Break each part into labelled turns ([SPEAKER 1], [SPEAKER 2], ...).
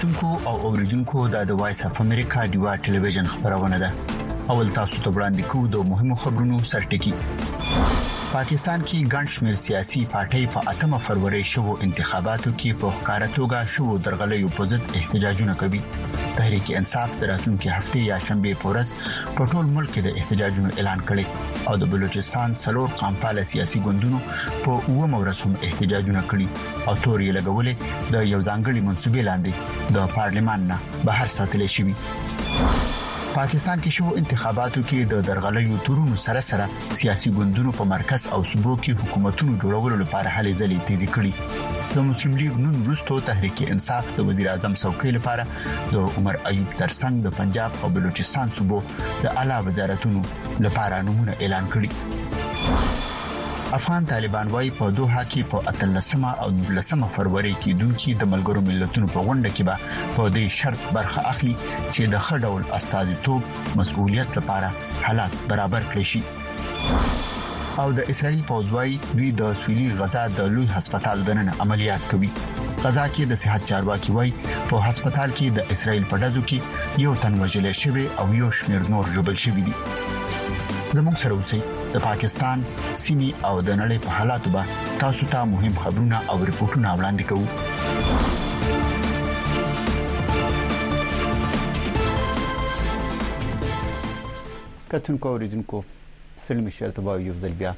[SPEAKER 1] لوستونکو او اوریدونکو د وایس اف امریکا ډیوا ټلویزیون خبرونه ده. اول تاسو ته وړاندې کوو د مهمو خبرونو سرټکی. پاکستان کې ګڼ شمېر سیاسي پارټۍ په 8 فروری شوو انتخاباتو کې په ښکارا توګه شوو درغلیو په ضد احتجاجونه کوي. تحریک انصاف د راتلونکي هفته یا شنبه په ورځ په ټول ملک د احتجاجونو اعلان کړي او د بلوچستان څلور قامپاله سیاسي ګوندونو په 9 ورځ هم احتجاجونه کړي او توري لګولې د یو ځانګړي منسوبې لاندې د پارلمان نه بهر ساتل شوی. پاکستان کې شو انتخاباتو کې د درغلیو تورونو سره سیاسي ګوندونو په مرکز او صوبو کې حکومتونو جوړولو لپاره هلې ځلې تیزی کړي. د مسلم لیگ نون وروسته تحریک انصاف د وزیر اعظم څوکۍ لپاره د عمر ایوب ترڅنګ د پنجاب او بلوچستان صوبو د اعلی وزارتونو لپاره نمونه اعلان کړي. افغان طالبان وايي په دوحه کې په 13 او 19 فروری کې دونکو د ملګرو ملتونو په غونډه کې به په دې شرط برخه اخلي چې د خډول استازیتوب مسؤلیت لپاره حالات برابر کړي شي. او د اسرائیل پوځوي دوی د سویلي غزا د لوی هسپتال دننه عملیات کوي. غزا کې د صحت چارواکي وايي په هسپتال کې د اسرائیل په ډزو کې یو تن وژل شوی او یو شمېر نور ژوبل شوی دي. زموږ سره اوسئ. د پاکستان سیمې او د نړۍ په حالاتو به تاسو ته مهم خبرونه او ریپورتونه وړاندې کوو. کتونکو اوریدونکو سلمی شرطبا یو ځل بیا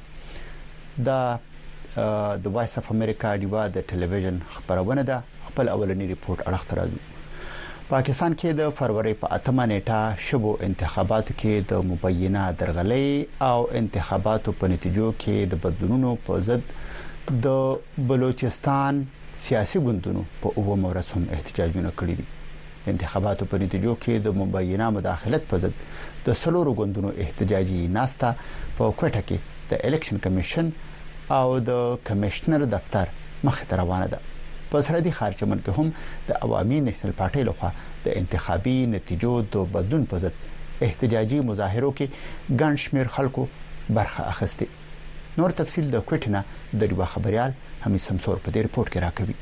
[SPEAKER 1] د وایس اف امریکا ډیوا د ټلویزیون خبرونه ده. خپل اولنی ریپورت اړه راځو. پاکستان کې د فروری په 8 نیټه شوو انتخاباتو کې د مبینه درغلۍ او انتخاباتو په نتیجو کې د بدلونونو په ضد د بلوچستان سیاسي ګوندونو په 9 ورځ هم احتجاجونه کړي دي. انتخاباتو په نتیجو کې د مبینه مداخلت په ضد د سلورو ګوندونو احتجاجي ناستا په کوټه کې د الیکشن کمیشن او د کمشنر دفتر مخ ته روانه ده. په سرحدي خارجمن کې هم د عوامي نېشنل پارټۍ لخوا د انتخابي نتیجو د بدلون په ضد احتجاجي مظاهرو کې ګڼ شمېر خلکو برخه اخیسته. نور تفصیل د کوټنه د ریوا خبريال حمید سمسور په دې ریپورت کې راکوي.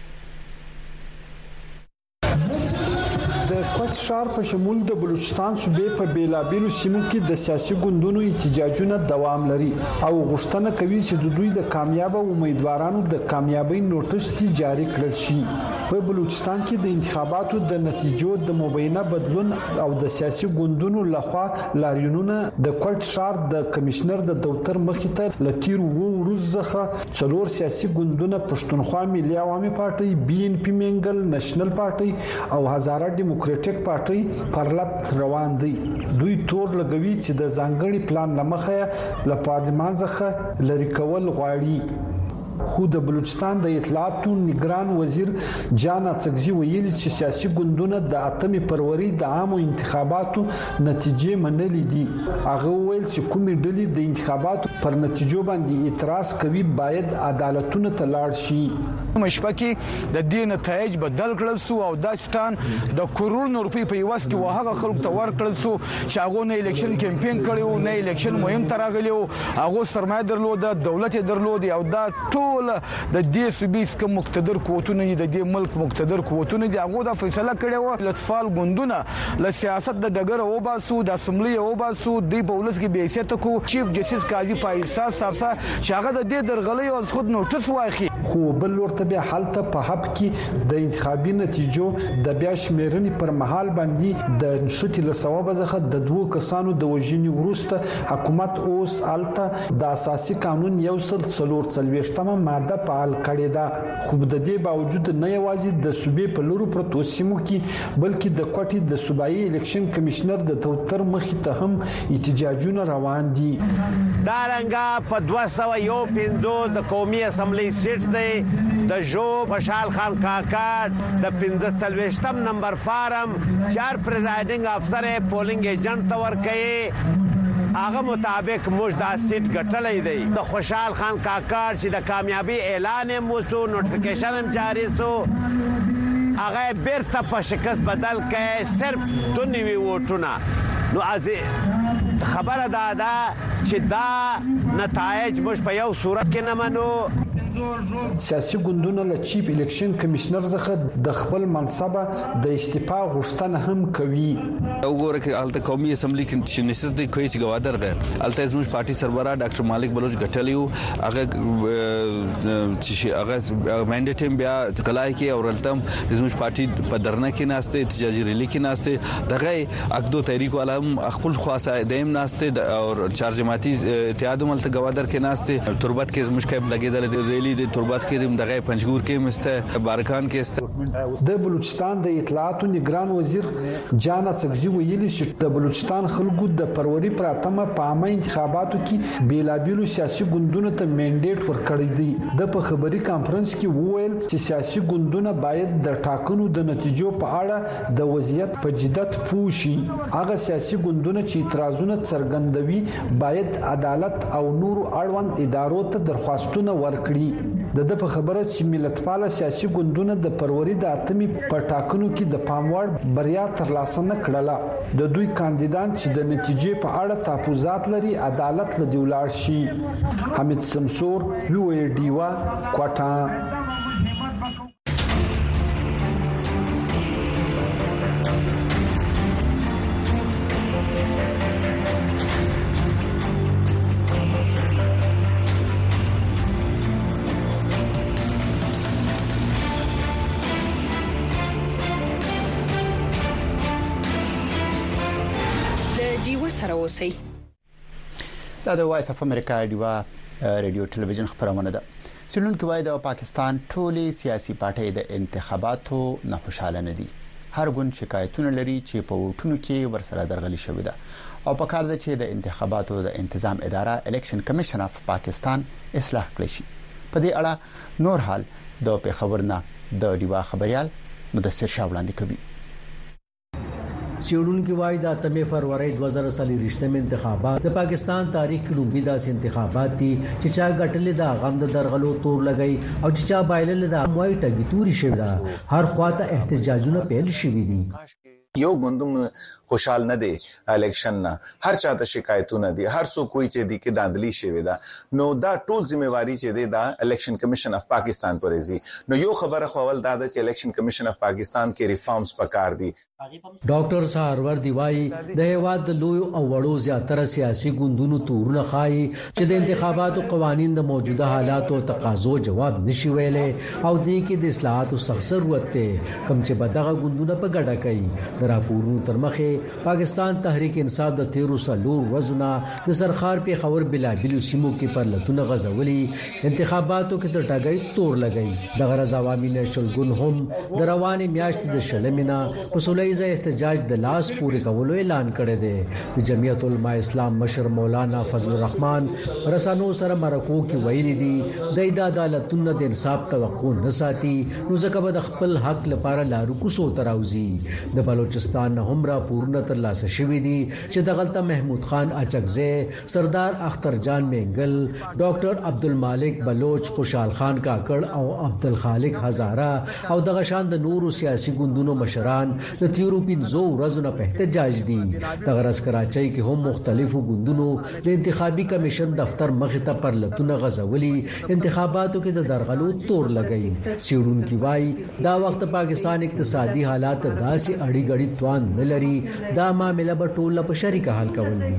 [SPEAKER 2] د کوټ شهر په شمول د بلوچستان صوبې په بیلابیلو سیمو کې د سیاسي ګوندونو احتجاجونه دوام لري او غوښتنه کوي چې د دوی د کامیاب امیدوارانو د کامیابی نوټس جاری کړل شي. په بلوچستان کې د انتخاباتو د نتیجو د مبینه بدلون او د سیاسي ګوندونو لخوا لاریونونه د کوټ شهر د کمشنر د دفتر مخې ته لتیر وو ورځخه څلور سیاسي ګوندونه پښتونخوا ملي عوامي پارټي بي ان پی منګل نېشنل پارټي او هزاره ډیموکراټک پارټي پرلط روان دي. دوی تور لګوي چې د ځانګړي پلان لمخه له پارلمان څخه لری کول غواړي. خو د بلوچستان د اطلاعاتو نگران وزیر جان اڅکزي ویلي چې سیاسي ګوندونه د 8 فروری د عامو انتخاباتو نتیجې منلې دي. هغه ویل چې کومې ډلې د انتخاباتو پر نتیجو باندې اعتراض کوي باید عدالتونه ته لاړ شي.
[SPEAKER 3] مشپکی د دې نتایج بدل کړل سو او د ستان د کروڑونو روپۍ په یوس کې وهغه خلکو ته ورکړل سو چې هغه نه الیکشن کمپاین کړو نه الیکشن مهم ترغلیو هغه سرمایه درلود دولت درلود او دا ټول د دې صوبې څخه مقتدر قوتونه د دې ملک مقتدر قوتونه دي هغه د فیصله کړې و لطفال ګوندونه له سیاست د ډګر او باسو د اسمبلی او باسو د پولیس کې به حیثیت کو چیف جسټس قاضي فایصل صاحب چې هغه د دې درغلې او خود نوټس واخی.
[SPEAKER 2] خو بل ورته به حالت په حب کې د انتخابي نتیجو د بیا شمیرنې پر مهال باندې د نشټي له ثواب څخه د دوه کسانو د وژنې وروسته حکومت اوس الته د اساسي قانون 143 ماده فعال کړې ده. خو د دې باوجود نه یوازې د صوبې په لورو پروتو سیمو کې بلکې د کوټې د صوبایي الیکشن کمشنر د دفتر مخې ته هم احتجاجونه روان دي.
[SPEAKER 4] دا رنګه په 201 د قومي اسمبلی سیټ دی د جو خوشحال خان کاکړ د 45 نمبر فارم 4 پریزایډینګ افسر پولینګ ایجنټ تور کوي هغه مطابق موږ دا سیټ ګټلې دی. د خوشحال خان کاکړ چې د کامیابی اعلان موسو نوټیفیکیشن هم جاری سو هغه بیرته په شکست بدل کړي صرف 2 ووټونه. نو از خبره ده چې دا نتایج موږ په یو صورت کې نه منو
[SPEAKER 2] سیاسي ګوندونه له چیف الیکشن کمشنر څخه د خپل منصب د استعفا غوښتنه هم کوي.
[SPEAKER 5] وګوره چې الته قومي اسمبلی کې چې نسس د کوي چې گوادر غه الته زموږ پارټي سربرا ډاکټر مالک بلوچ غټلیو هغه چې هغه منډیټ بیا کلای کې او الته زموږ پارټي په درنه کې ناشته احتجاجي ریلی کې ناشته دغه اقدو تحریک علم خپل خاصه دیم ناشته او چارجماتي اتحاد ملت گوادر کې ناشته تربت کې زموږ کې لګیدل ریلی د تربت کې دغه پنځګور کې مسته بارکان کې است.
[SPEAKER 2] د بلوچستان د اطلاعاتو نگران وزیر جان څکزي ویلي چې د بلوچستان خلکو د فروری پر 8 په عامه انتخاباتو کې بیلابیلو سیاسي ګوندونو ته منډیټ ورکړی دی. د په خبري کانفرنس کې وویل چې سیاسي ګوندونه باید د ټاکنو د نتیجو په اړه د وضعیت په جدت پوه شي. هغه سیاسي ګوندونه چې اعتراضونه څرګندوي باید عدالت او نور اړوند ادارو ته درخواستونه ورکړي. د په خبره چې ملتپال سیاسي ګوندونه د فروری د 8 په ټاکنو کې د پاموړ بریا ترلاسه نه کړله. د دوی کاندیدان چې د نتیجې په اړه تحفظات لري عدالت له دیولاړ شي. حمید سمسور وی ډیوا کوټا.
[SPEAKER 1] دا د وایس اف امریکا ډیوا ریډیو ټلویزیون خبرونه ده. سیلونکو وایي د پاکستان ټولي سیاسي پارټۍ د انتخاباتو نه خوشاله نه دي. هر ګوند شکایتونه لري چې په وټونو کې ورسره درغلي شوې ده او په کار ده چې د انتخاباتو د تنظیم اداره الیکشن کمیشن اف پاکستان اصلاح کړي شي. په دې اړه نور حال د پیښور نه د ډیوا خبريال مدثر شاه وړاندې کوي.
[SPEAKER 6] سیړونکو وایي د 8 فروری 2023 انتخابات د پاکستان تاریخ کې لومړی داسې انتخابات دي چې چا ګټلې د غم د درغلو تور لګي او چې چا بایلل د موای ټګي توري شوی ده. هر خواته احتجاجونه پیل شوي دي.
[SPEAKER 7] یو ګوندم خوشحال نه دي الیکشن نه هر چاته شکایتونه دي هر څوک کوئی چې دي کې داندلی شوی دا نو دا ټول ځمېواري چې دی دا الیکشن کمیشن اف پاکستان پرې زی نو یو خبره خپل دا چې الیکشن کمیشن اف پاکستان کې ریفارمز پکار دي.
[SPEAKER 6] ډاکټر سارور دیوای د هیواد د لوی او وړو زیاتره سیاسي ګوندونو تورونه خای چې د انتخاباتو قوانين د موجوده حالاتو تقاضو جواب نشي ویلې او دې کې د اصلاحاتو سخت ضرورت ده کوم چې بدغه ګوندونه په ګډه کوي. د راپورونو تر مخه پاکستان تحریک انصاف د 13 سالور وزنا د سرخار په خبر بلابل سیمو کې پر لتون غزولي انتخاباتو کې د ټاګي تور لګي. د غرض عوامي نشل ګون هم د رواني میاشت د شلمینا په سولېزه احتجاج د لاس پورې کولو اعلان کړی دی. د جمعیت العلماء اسلام مشر مولانا فضل الرحمن رسانو سره مرکو کې ویلي دي د عدالتونو د انصاف توقع نه ساتي نو ځکه به د خپل حق لپاره لارو کوسو تراوزي. د بلوچستان هم را پورنه تر لاسه شوې دي چې د غلطه محمود خان اچکزه سردار اختر جان مینګل ډاکټر عبدالمالک بلوچ خوشحال خان کاکړ او عبدالخالق هزاره او د غشان د نورو سیاسي ګوندونو مشران د تیروپین زو ورځونه په احتجاج دي. د غرض کراچۍ کې هم مختلفو ګوندونو د انتخابي کمیشن دفتر مخ ته پر لتون غزولي انتخاباتو کې د درغلو تور لګي. سیړونکو وایي دا وخت پاکستان اقتصادي حالات داسې اړي غړي توان نه لري دا معاملې به ټول په شریکه حل کول دي.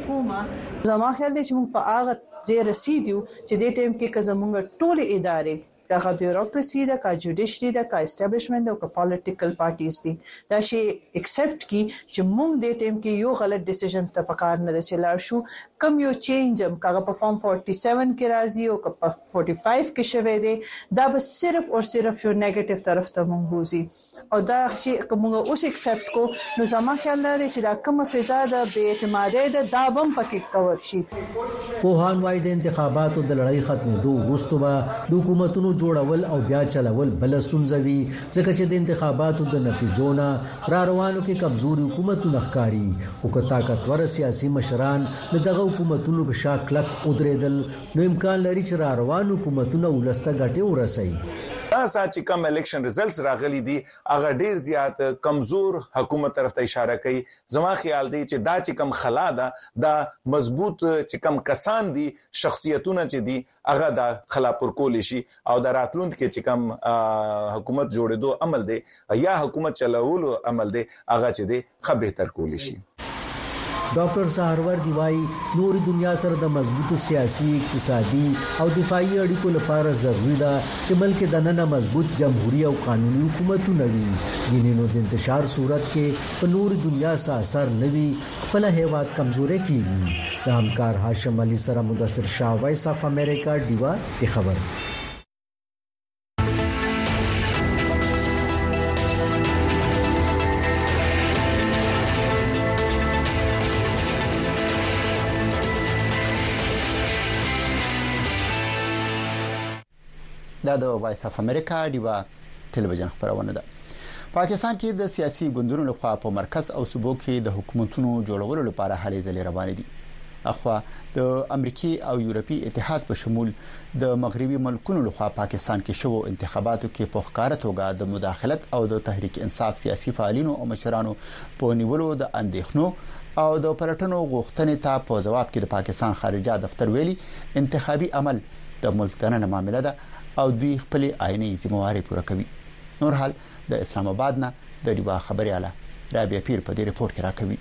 [SPEAKER 8] زما خیال دی چې موږ په هغه ځای رسیدو چې د ټیم کې که زموږ ټول ادارې دغه بیوروکراسي ده کا جوډیشري ده کا اسټابلیشمنت او کا پالیټیکل پارټیز دي دا شي ایکسپټ کی چې موږ د ټیم کې یو غلط ډیسیژن ته پکار نه چلار شو کم یو چینج هم کاغه په فارم 47 کې راځي او په 45 کې شوه دي دا به صرف او صرف یو نیگیټیو طرف ته مونږ بوزي او دا شي کومه اوس ایکسپټ کو نو زما خیال دی چې دا کومه فضا ده به اعتمادي ده دا بم پکې کور شي.
[SPEAKER 6] پوهان وايي د انتخاباتو د لړۍ ختمېدو وروسته به د حکومتونو جوړول او بیا چلول بل ستونزوي ځکه چې د انتخاباتو د نتیجو نه را روانو کې کمزوري حکومتونه ښکاري او که طاقتور سیاسي مشران دغه حکومتونو په شا کلک ودرېدل نو امکان لري چې را روانو حکومتونه ولسته ګټه ورسوي.
[SPEAKER 7] چې کوم الیکشن ریزلټس راغلي دي هغه ډیر زیات کمزور حکومت طرف ته اشاره کوي. زما خیال دی چې دا چې کوم خلا ده دا مضبوط چې کوم کسان دي شخصیتونه چې دي هغه دا خلا پر کول شي او د راتلونکو کې چې کوم حکومت جوړېدو عمل دی یا حکومت چلولو عمل دی هغه چې دی خو بهتر کول شي.
[SPEAKER 6] ډاکټر سهروردی وايي نور دنیا سره د مضبوطو سیاسي اقتصادي او دفاعي اړیکو لپاره ضروري ده چې ملک د نن مضبوط جمهوریت او قانوني حکومتونه وي. ګینې د انتشار صورت کې په نور دنیا سره اثر نوي خپل هیواد کمزوري کیږي. د همکار هاشم علي سره مدثر شاه وایس اف امریکا دیوا کی خبر.
[SPEAKER 1] دا د وایس اف امریکا دیوا ټلویزیون خبرونه ده. پاکستان کې د سیاسي ګوندونو لخوا په مرکز او صوبو کې د حکومتونو جوړولو لپاره هلې ځلې روان دي. اخوا د امریکای او یورپی اتحاد په شمول د مغربي ملکونو لخوا پاکستان کې شوو انتخاباتو کې په ښکارا توګه د مداخلت او د تحریک انصاف سیاسي فعالینو او مشرانو په نیولو د اندېښنو او د پلټنو غوښتنې ته په جواب کې د پاکستان خارجه دفتر ویلي انتخابي عمل د ملک دننه معاملې ده او دوی خپل آئینی ذمہواری پوره کوي. نور حال د اسلام آباد نه د دیوا خبرياله رابعه پیر په دې رپورت کې راکوي.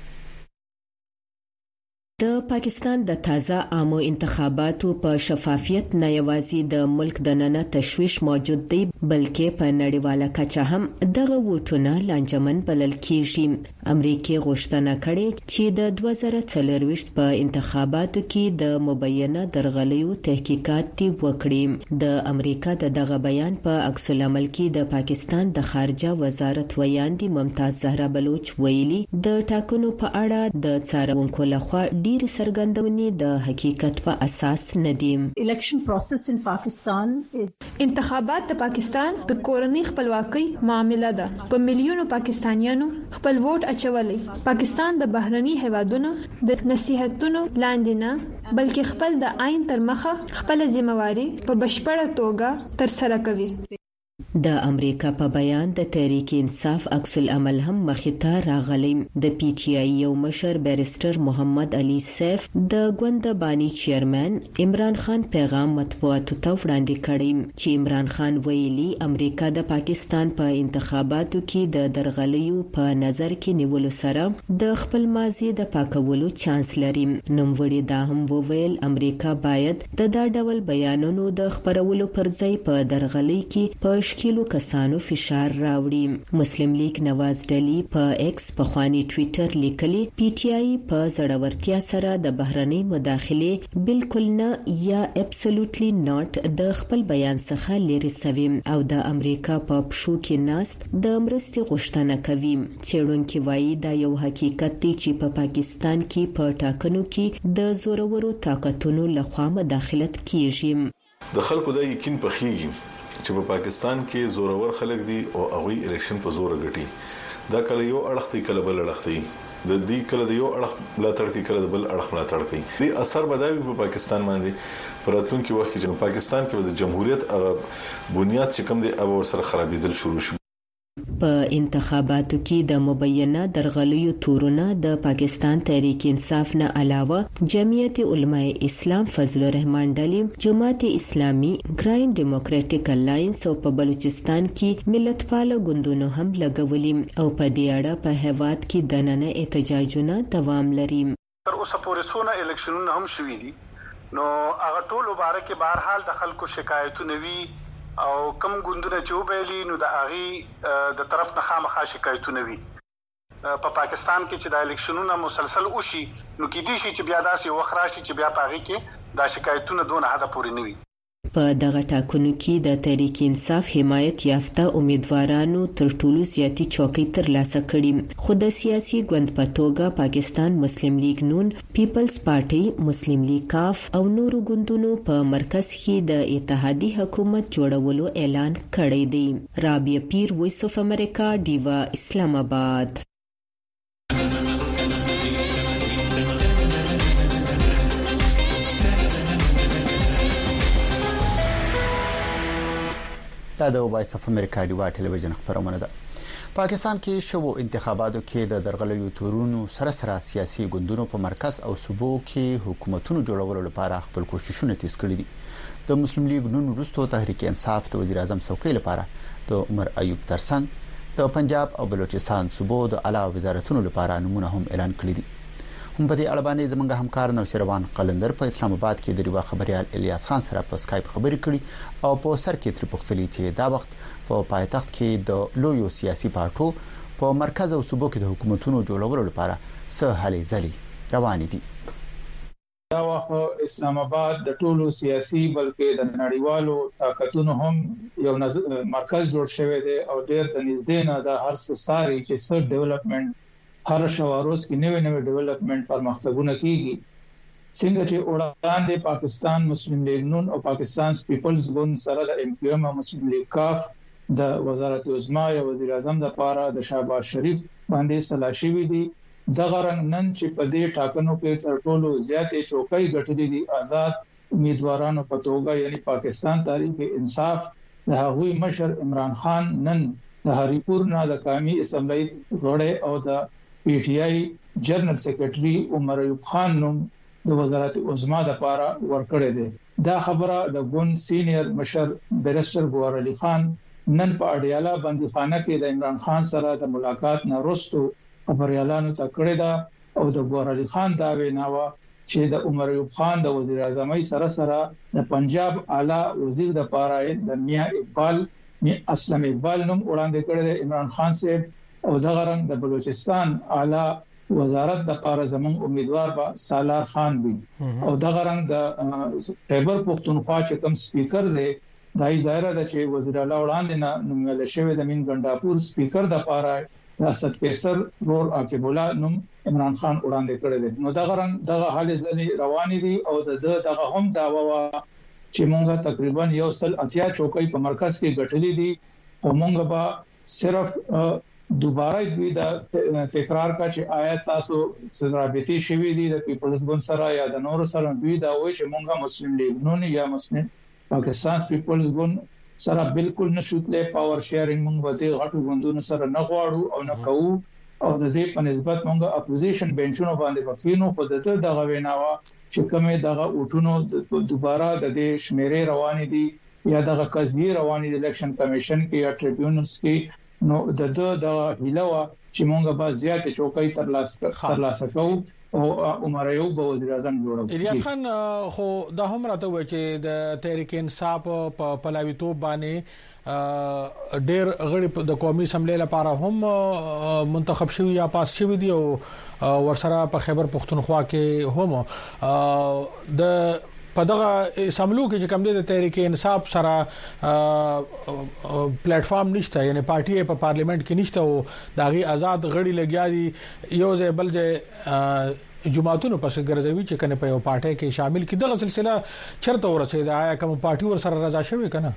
[SPEAKER 9] د پاکستان د تازه عامو انتخاباتو په شفافیت نه یوازې د ملک دننه تشويش موجود دی بلکې په نړیواله کچه هم دغه ووټونه لانجمن بلل کیږي. امریکای غوښتنه کړې چې د 2024 په انتخاباتو کې د مبینه درغلیو تحقیقات وکړي. د امریکا دغه بیان په عکس العمل کې د پاکستان د خارجه وزارت ویاندې ممتاز زهرا بلوچ ویلي د ټاکنو په اړه د څارونکو لخوا ډیر سرګندونې د حقیقت په اساس نه دي.
[SPEAKER 10] الیکشن پروسس ان پاکستان
[SPEAKER 11] انتخابات د پاکستان د کورنۍ خپلواکۍ معاملې ده. په میلیونو پاکستانیانو خپل ووټ اچولي. پاکستان د بهرني هیوادونو د نصيحتونو لاندې نه بلکې خپل د آئین تر مخه خپل ذمہواری په بشپړه توګه تر سره کوي.
[SPEAKER 9] د امریکا په بیان د تحریک انصاف عکس العمل هم مخې راغلی. د پی ټی آی یو مشر بیرستر محمد علي سیف د ګوند بانی چیرمن عمران خان پیغام مطبوعاتو ته وړاندې کړی چې عمران خان ویلي امریکا د پاکستان په انتخاباتو کې د درغلیو په نظر کې نیولو سره د خپل ماضي د پاکولو چانس لري. نوموړي دا هم وویل امریکا باید د دا ډول بیانونو د خبرولو پر ځای په درغلي کې په کیلو کسانو فشار راوړي. مسلم لیگ نواز ډلی په ایکس په خواني ټوئیټر لیکلي پی ټی آی په زړورتیا سره د بهرنۍ مداخله بالکل نه یا ابسولوټلی ناٹ د خپل بیان څخه لري سوي او د امریکا په پښو کې ناست د مرستې غوښتنه کوي. چېرونکو وایي دا یو حقیقت دی چې په پاکستان کې په ټاکنو کې د زورورو طاقتونو لخوا مداخلت کیږي.
[SPEAKER 12] د خلکو د یقین په خيږي چې په پاکستان کې زورور خلک دي او هغه الیکشن په زور غټي. دا کله یو اړخ ته کله بل اړخ ته د دې کله د یو اړخ لا تړ کې کله د بل اړخ لا تړ کې. دې اثر بدایي په پاکستان باندې پراتونکو وخت کې پاکستان کې د جمهوریت بنیاد چې کوم دی او سره خرابېدل شروع شو.
[SPEAKER 9] په انتخاباتو کې د مبینه درغلیو تورونه د پاکستان تحریک انصاف نه علاوه جمعیت علماء اسلام فضل الرحمن ډلی جماعت اسلامي ګراین ډیموکراټیک الاینس او په بلوچستان کې ملت پال ګوندونو هم لګولي او په دې اړه په هیواد کې د نن احتجاجونه دوام لري.
[SPEAKER 13] تر اوسه پورې څونه الیکشنونه هم شوي دي نو هغه ټول مبارکه بهر حال د خلکو شکایتونه وی او کم ګوندونه چې وبېلي نو د اغي د طرف نه خامخا شکایتونه وي. په پاکستان کې چې د الیکشنونو مسلسل وشي نو کې دي چې بیا داسې وخت راشي چې بیا پاغي کې د شکایتونو دونه حد پورې نه وي.
[SPEAKER 9] په دغه ټاکنو کې د تحریک انصاف حمایت یافته امیدوارانو تر ټولو زیاتی چوکۍ ترلاسه کړي خو د سیاسي ګوند په توګه پاکستان مسلم لیگ نون پیپلز پارټي مسلم لیگ کاف او نورو ګوندونو په مرکز کې د اتحادي حکومت جوړولو اعلان کړی دی. رابعه پیر وایس اف امریکا دیوا اسلام آباد.
[SPEAKER 1] دا د وایس اف امریکا ډیوا ټلویزیون خبرونه ده. پاکستان کې شوو انتخاباتو کې د درغلیو تورونو سره سیاسي ګوندونو په مرکز او صوبو کې حکومتونو جوړولو لپاره خپل کوششونه تیز کړي دي. د مسلم لیگ نون وروسته تحریک انصاف د وزیر اعظم څوکۍ لپاره د عمر ایوب ترڅنګ د پنجاب او بلوچستان صوبو د اعلی وزارتونو لپاره نمونه هم اعلان کړي دي. هم په دې اړه باندې زموږ همکار نوشروان قلندر په اسلام آباد کې د ریوا خبريال الیاس خان سره په اسکایپ خبرې کړې او په سر کې تر پختلی چې دا وخت په پایتخت کې د لویو سیاسي پارټو په مرکز او صوبو کې د حکومتونو جوړولو لپاره څه هلې ځلې روان دي.
[SPEAKER 14] دا وخت اسلام آباد د ټولو سیاسي بلکې د نړیوالو طاقتونو هم یو مرکز جوړ شوی دی او ډېر د نږدې نه د هر څه ساري چې څه ډیولپمنٹ هر شواروز کې نوې ډیولپمنٹ پرمختګونه کیږي. څنګه چې وړاندې پاکستان مسلم لیگ نون او پاکستان پیپلز ګوند سره د ام کیو ایم مسلم لیگ کاف د وزارت عظما یا وزیر اعظم د لپاره د شهباز شریف باندې سلاشي وی دي. د غرنګ نن چې په دې ټاکنو کې تر ټولو زیاتې چوکۍ ګټلې دي آزاد امیدوارانو په توګه یعنی پاکستان تحریک انصاف د هغوی مشر عمران خان نن د هریپور نه د قومي اسمبلی غړی او د پی ټی آی جنرال سیکریټري عمر ایوب خان نوم د وزارت عظما د لپاره ورکړی دی. دا خبره د ګوند سینیئر مشر بیرسټر ګوهر علي خان نن په اډیالا بندیخانه کې د عمران خان سره د ملاقات نه وروسته خبريالانو ته کړی دا او د ګوهر علي خان دا ویناوه چې د عمر ایوب خان د وزیر اعظمۍ سره د پنجاب اعلی وزیر د لپاره د میاں اقبال اسلام اقبال نوم وړاندې کړی دی عمران خان صاحب او دغه رنګ د بلوچستان اعلی وزارت د لپاره زمون امیدوار با سالار خان وي او دغه رنګ د خیبر پختونخوا چې کوم سپیکر دی دای ظاهره ده چې وزیر اعلی وړاندې نه نومول شوی د مين ګنداپور سپیکر د لپاره د اسد کیسر رور عاقب الله نوم عمران خان وړاندې کړی دی. نو دغه رنګ دغه حال ځلې روان دي او دغه هم داوا چې مونږه تقریبا 180 چوکۍ په مرکز کې غټلې دي او مونږ به صرف دوباره دوی دا تکرار کا چې آیا تاسو رابطي شوي دي د پیپلز ګوند سره یا د نور سره دوی دا وایي چې مونږه مسلم لیگ نون یا مسلم پاکستان پیپلز ګوند سره بالکل نشوتلې پاور شیرینګ مونږ به غټو ګوندونو سره نه غواړو او نه کوو او د دې په نسبت مونږه اپوزیشن بنچونو باندې وکینو خو دغه ویناوه چې کومه دغه اوټونو دوباره د دې شمیرې روان دي یا دغه قضیه روان دي الیکشن کمیشن کې یا ټریبیونلز کې نو د هیلوا چې مونږه به زیاتې چوکۍ ترلاسه کوو او عمر ایوب وزیر اعظم جوړو.
[SPEAKER 15] الیاس خان خو دا هم راته وایي چې د تحریک انصاف په پلاویتوب باندې ډېر غړي د قومي اسمبلی لپاره هم منتخب شوی یا پاس شوی دي او ورسره په خیبر پختونخوا کې هم د په دغه اسمبلو کې چې کوم د تحریک انصاف سره پلیټ فارم نشته یعنی پارټي په پارلیمنت کې نشته او داغي آزاد غړي لګیا دي یو ځای بل ځای جماعتونو پس ګرځوي چې کنه په یو پارټي کې شامل کی دغه سلسله چرته ورسېده آیا کوم پارټي ور سره رضا شوی کنه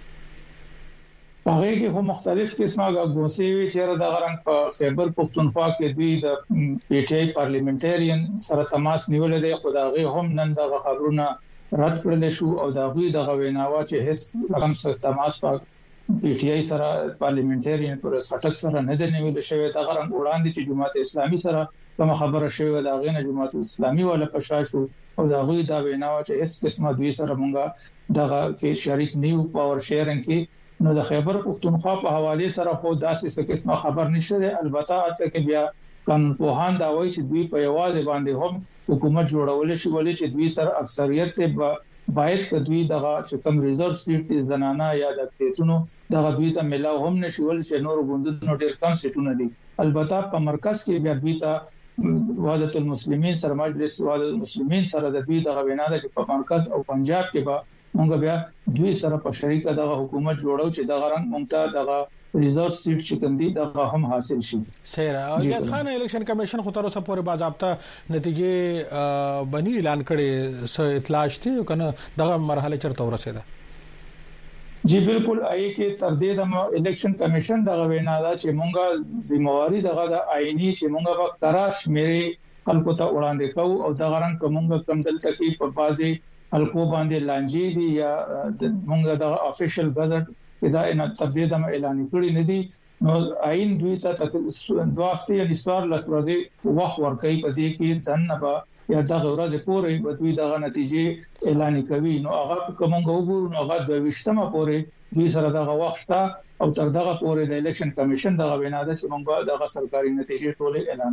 [SPEAKER 14] هغه کې هم مختلف قسمه غوسې وی چې د غرنګ په خیبر پختونخوا کې دوی د پی ټی آی پارلیمنټریان سره تماس نیولې ده خدای هم نن دا خبرونه رد کړل شو او دا غوي د غویناوا چې هیڅ رقم سره تماس په پی ټی آی سره پارلیمنټریان پر سټک سره نه دی نیول شوی دا غرنګ وړاندې چې جماعت اسلامي سره کوم خبره شوی دا غینه جماعت اسلامي ولا پښاشو او دا غوي دا ویناوا چې هیڅ قسمه دوی سره مونږه دغه کې شریک نیو پاور شیرینګ کې نو د خیبر پختونخوا په حواله سره خو داسې څه قسمه خبر نشته البته چې بیا قانون پوهان دا وایي چې دوی په یوازې باندې هم حکومت جوړول شي ولې چې دوی سره اکثریت باید کدوی دغه چې کم ریزرو سیټ زنانه یا د کېتونو دغه دوی ته ملاو هم نشي ول چې نور غوندونو ډېر کم سیټونه دي البته په مرکز کې بیا دوی ته وحدت المسلمین سره مجلس وحدت المسلمین سره د دوی دغه وینا ده چې په مرکز او پنجاب کې به مونږ بیا دوی سره په شریکه دغه حکومت جوړو چې دغه رنګ مونږ دغه ریزرو سیټ چې کوم دي دغه هم حاصل شي.
[SPEAKER 15] سره الیاس خان الیکشن کمیشن خو تر اوسه پورې باضابطه نتیجې بنی اعلان کړي څه اطلاع شته کنه دغه مرحله چرته ورسېده؟
[SPEAKER 14] جی بالکل آی کې تر دې د الیکشن کمیشن دغه وینا ده چې مونږه ذمہواری دغه د آئینی چې مونږه په کراش مېري خلکو ته وړاندې کوو او دغه رنګ کومه کم دلته کې په بازي الکو باندې لانجې دي یا مونږ د افیشل بجټ دا ان تبدید هم اعلان کړی نه دي نو عین دوی ته دوه هفته یا سوار لاسرازي وخت ورکړي په دې کې دنه یا دا ورځې پورې دوی دغه نتیجې اعلان کوي نو هغه کومه وګورو نو هغه د 20مه پورې دوی سره دغه وخت او تر دغه پورې د الیکشن کمیشن دغه وینا ده چې موږ دغه سرکاري نتیجې ټول اعلان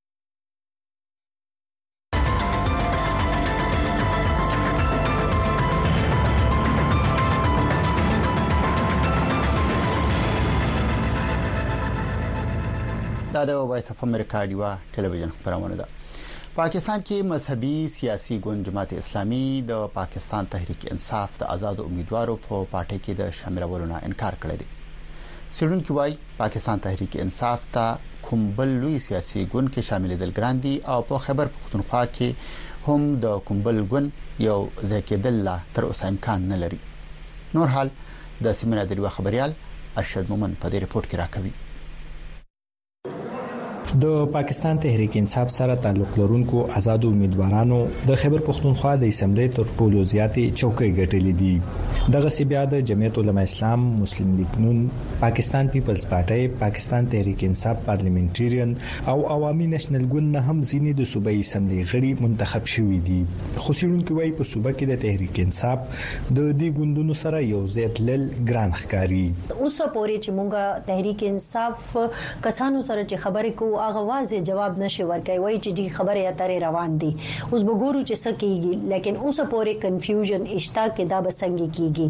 [SPEAKER 1] دا د وایس اف امریکا دیوا ټلویزیون خبرونه ده پاکستان کې مذهبي سیاسي ګوند جماعت اسلامي د پاکستان تحریک انصاف د آزاد امیدوارو په پارټي کې د شاملولو نه انکار کړی دی سړونکو وايي پاکستان تحریک انصاف ته کوم بل لوی سیاسي ګوند کې شامل دي ګراندي او په خیبر پختونخوا کې هم د کوم بل ګوند یو ځکهدل تر اوسه امکان نه لري نور حال د سیمه د خبريال ارشد مومن په دې رپورت کې راکوي
[SPEAKER 16] د پاکستان تحریک انصاف سره تعلق لرونکو آزاد امیدوارانو د خیبر پختونخوا د اسمبلی تر ټولو زیاتې چوکۍ ګټلې دي دغه سی بیا د جمعیت العلماء اسلام مسلم لیگ نون پاکستان پیپلز پارټي پاکستان تحریک انصاف پارلیمنټریان او عوامي نېشنل ګوند نه هم ځینې د صوبایي اسمبلی غړي منتخب شوي دي خو څېړونکو وايي په صوبه کې د تحریک انصاف د دې ګوندونو سره یو ځای تلل ګران ښکاري
[SPEAKER 10] اوس پورې چې مونږه تحریک انصاف کسانو سره چې خبرې کوو هغه واضح جواب نشي ورکوي وایي چې دې خبره اترې روان دي اوس وګورو چې څه کیږي لیکن اوس پورې کنفیوژن اشتاق کې دا بسنګ کیږي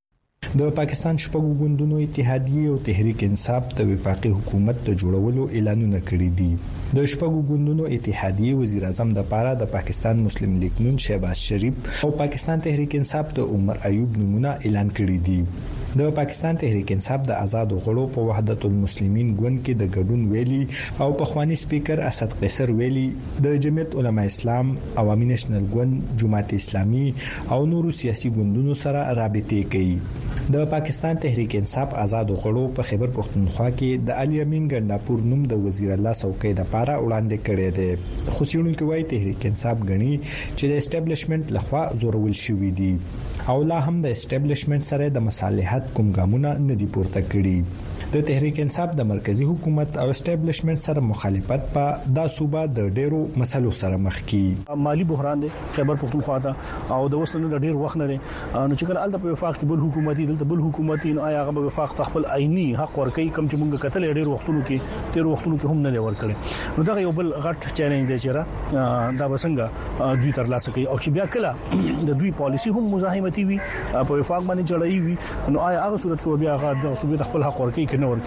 [SPEAKER 16] د پاکستان شپږ ګوندونو اتحادیه او تحریک انصاف د وفاقي حکومت د جوړولو اعلانونه کړی دي د شپږ ګوندونو اتحادیه وزیر اعظم د پاره د پاکستان مسلم لیگ نون شهباز شریف او پاکستان تحریک انصاف د عمر ایوب نمونه اعلان کړی دي د پاکستان تحریک انصاف د آزاد غړو په وحدت المسلمین ګوند کې د ګډون ویلي او په خواني سپیکر اسد قیصر ویلي د جمعیت علماء اسلام عوامي نېشنل ګوند جماعت اسلامي او نورو سیاسي ګوندونو سره رابطې کوي د پاکستان تحریک انصاف آزاد غړو په خیبر پختونخوا کې د علي امین ګنداپور نوم د وزیر الله څوکۍ د پاره وړاندې کړی دی خو څېړونکو وايي تحریک انصاف غني چې د اسټابلیشمنت لخوا زورول شوی دی او لا هم د اسټابلیشمنت سره د مصالحت کوم ګامونه نه دي پورته کړي د تحریک انصاف د مرکزی حکومت او اسټابلیشمنت سره مخالفت په دا صوبه د ډیرو مسلو سره مخ کی
[SPEAKER 17] مالی بحران دی خیبر پختونخوا ته او د وسلو د ډیر وخت نه نو چې کله الته په وفاق کې بل حکومتي دلته بل حکومتي نو آیا هغه وفاق خپل عیني حق ورکړي کم چې موږ کتل ډیر وختونو کې هم نه ورکړي نو دا یو بل غټ چیلنج دی چې دا وسنګ دوی تر لاسه کوي او چې بیا کله د دوی پالیسی هم مزاحمتي وي په وفاق باندې چړای وي نو آیا هغه صورت کې بیا هغه د صوبې خپل حق ورکړي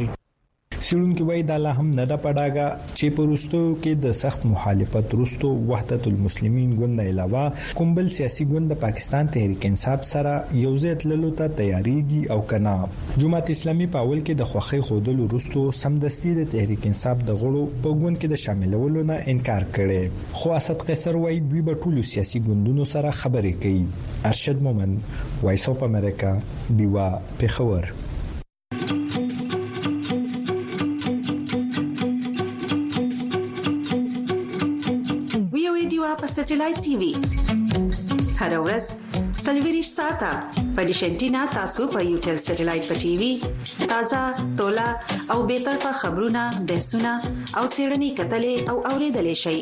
[SPEAKER 16] سړونکو وای دا لا هم نه د پډاګه چې پروستو کې د سخت مخالفت وروستو وحدت المسلمین ګوند نه علاوه کومبل سیاسي ګوند د پاکستان تحریک انصاف سره یوځای تللو ته تیاریږي او کنا جماعت اسلامي په اول کې د خوخي خودلو وروستو سمدستي د تحریک انصاف د غړو په ګوند کې د شاملولو نه انکار کړي خو اسد قیصر وای دوی په ټولو سیاسي ګوندونو سره خبرې کوي ارشد مومن وایس اف امریکا دیوا پیښور
[SPEAKER 18] په سټلایټ ټي وي هر ورځ سلویریش ساته په ډیشنټینا تاسو په یوټل سټلایټ په ټي وي تازه تولا او به طرفه خبرونه بحثونه او سیړنی کتلې او اوریدلې شي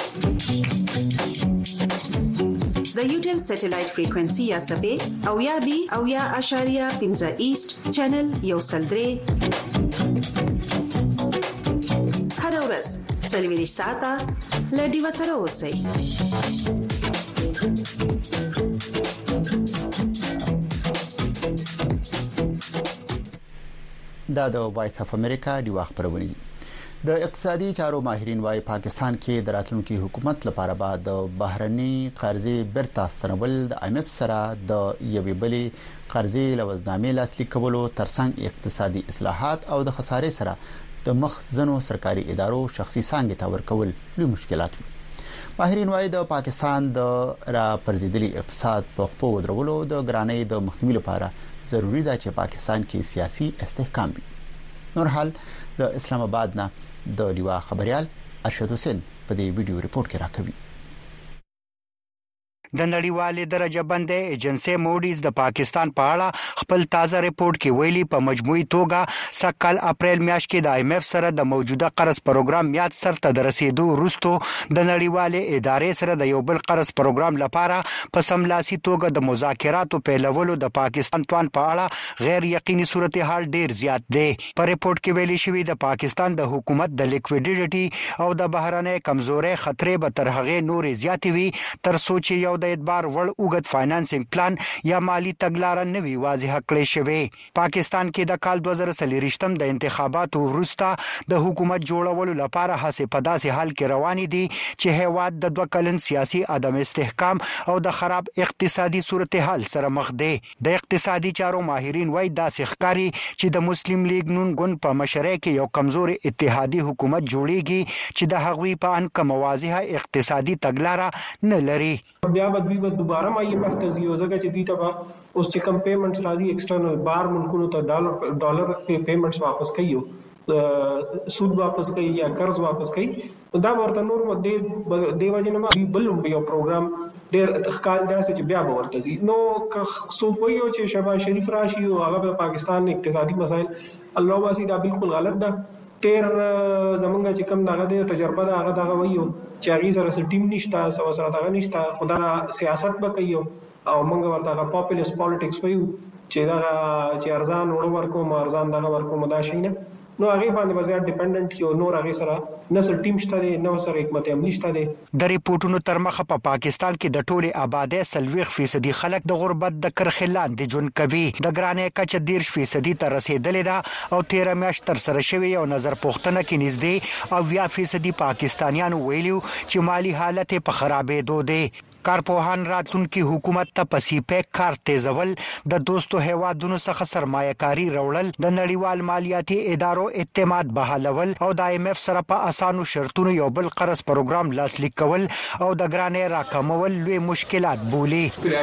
[SPEAKER 18] د یوټل سټلایټ فریکوئنسي یا سبې او یا بي او یا اشاریه 15 ایست چینل یو سلدري هر ورځ سلویریش ساته لډي وسره اوسئ
[SPEAKER 1] دا د وایس اف امریکا دی خبرونه دي د اقتصادي چارو ماهرین وايي پاکستان کې د راتلونکي حکومت لپاره به د بهرني قرضې برتا ستنول د IMF سره د یوې بلې قرضې لوزنامې لاسلیک کولو ترڅنګ اقتصادي اصلاحات او د خسارې سره د مخزنو سرکاري ادارو شخصي څنګه تاور کول لوی مشکلات دي ماهرین وايي د پاکستان د را پرځېدلي اقتصاد په خپل درولو د ګرانۍ د مخنیوي لپاره ضروری ده چې پاکستان کې سیاسي استحکام وي نور حال د اسلام آباد نه د دیوا خبريال ارشد حسین په دې ویډیو ریپورت کې راکوي
[SPEAKER 19] د نړیوالې درجه بندۍ ایجنسی موډیز د پاکستان په اړه خپل تازه ریپورت کې ویلي په مجموعي توګه سکهال اپریل میاشت کې د IMF سره د موجوده قرض پروګرام میاد سرته د رسیدو وروسته د نړیوالې ادارې سره د یو بل قرض پروګرام لپاره په سملاسي توګه د مذاکراتو پیلولو د پاکستان توان په اړه غیر یقیني صورتحال ډیر زیات دی. په ریپورت کې ویلي شوی د پاکستان د حکومت د لیکویډیټي او د بهرنۍ کمزورۍ خطرې به تر هغې نورې زیاتې وي تر څو چې یو د اعتبار وړ اوږد فاینانسینګ پلان یا مالی تګلاره نه وي واضح کړې شوې. پاکستان کې د کال 2023 د انتخاباتو وروسته د حکومت جوړولو لپاره هڅې په داسې حال کې روانې دي چې هیواد د 2 کلن سیاسي عدم استحکام او د خراب اقتصادي صورتحال سره مخ دی. د اقتصادي چارو ماهرین وايي داسې ښکاري چې د مسلم لیگ نون ګوند په مشرۍ کې یو کمزوري اتحادي حکومت جوړیږي چې د هغوی په ان کوم واضحه اقتصادي تګلاره نه لري.
[SPEAKER 20] بیا به دوی دوباره IMF ته ځي او ځکه چې دوی ته اوس چې کم پیمنټس راځي ایکسټرنل بار ملکونو ته ډالر پیمنټس واپس کوي سود واپس کوي یا قرض واپس کوي دا ورته نور د دیوجنه بل یو پروګرام ډېر ښکار داسې چې بیا به ورته ځي. نو سو پویو چې شهباز شریف راشي او هغه په پاکستان اقتصادي مسایل الله واسي دا بالکل غلط ده. تیر زمونږ چې کم دغه د تجربه ده هغه دغه وایو چې هغه سره ټیم نشته سره دغه نشته خدا سیاست به کوي او موږ ورته پاپولیست پالیټکس وایو چې دغه چې ارزان وړ ورکو ارزان دغه ورکو مدا شي نه نو هغه باندې بازار ډیپندنت یو نور هغه سره نسل ټیم شته دی نو سره حکمت عملی شته دی.
[SPEAKER 19] د ریپورتونو تر مخه په پاکستان کې د ټوله آبادی 30% خلک د غربت د کرښې لاندې ژوند کوي. د ګرانۍ کچه 10% ته رسیدلې ده او 13 میاشت تر سره شوی یو نظر پوښتنه کې نږدې او 20% پاکستانیانو ویلو چې مالی حالت په خرابېدو دی. کارپوهان راتلونکي حکومت ته پسیپیک کار تیزول د دوستو هیوادونو څخه سرمایه‌کاري راوړل د نړیوال مالیاتي ادارو اعتماد بحالول او د IMF سره په اسانو شرطونو یو بل قرض پروګرام لاسلیک کول او د ګرانۍ راکمول لوی مشکلات بولي.
[SPEAKER 21] په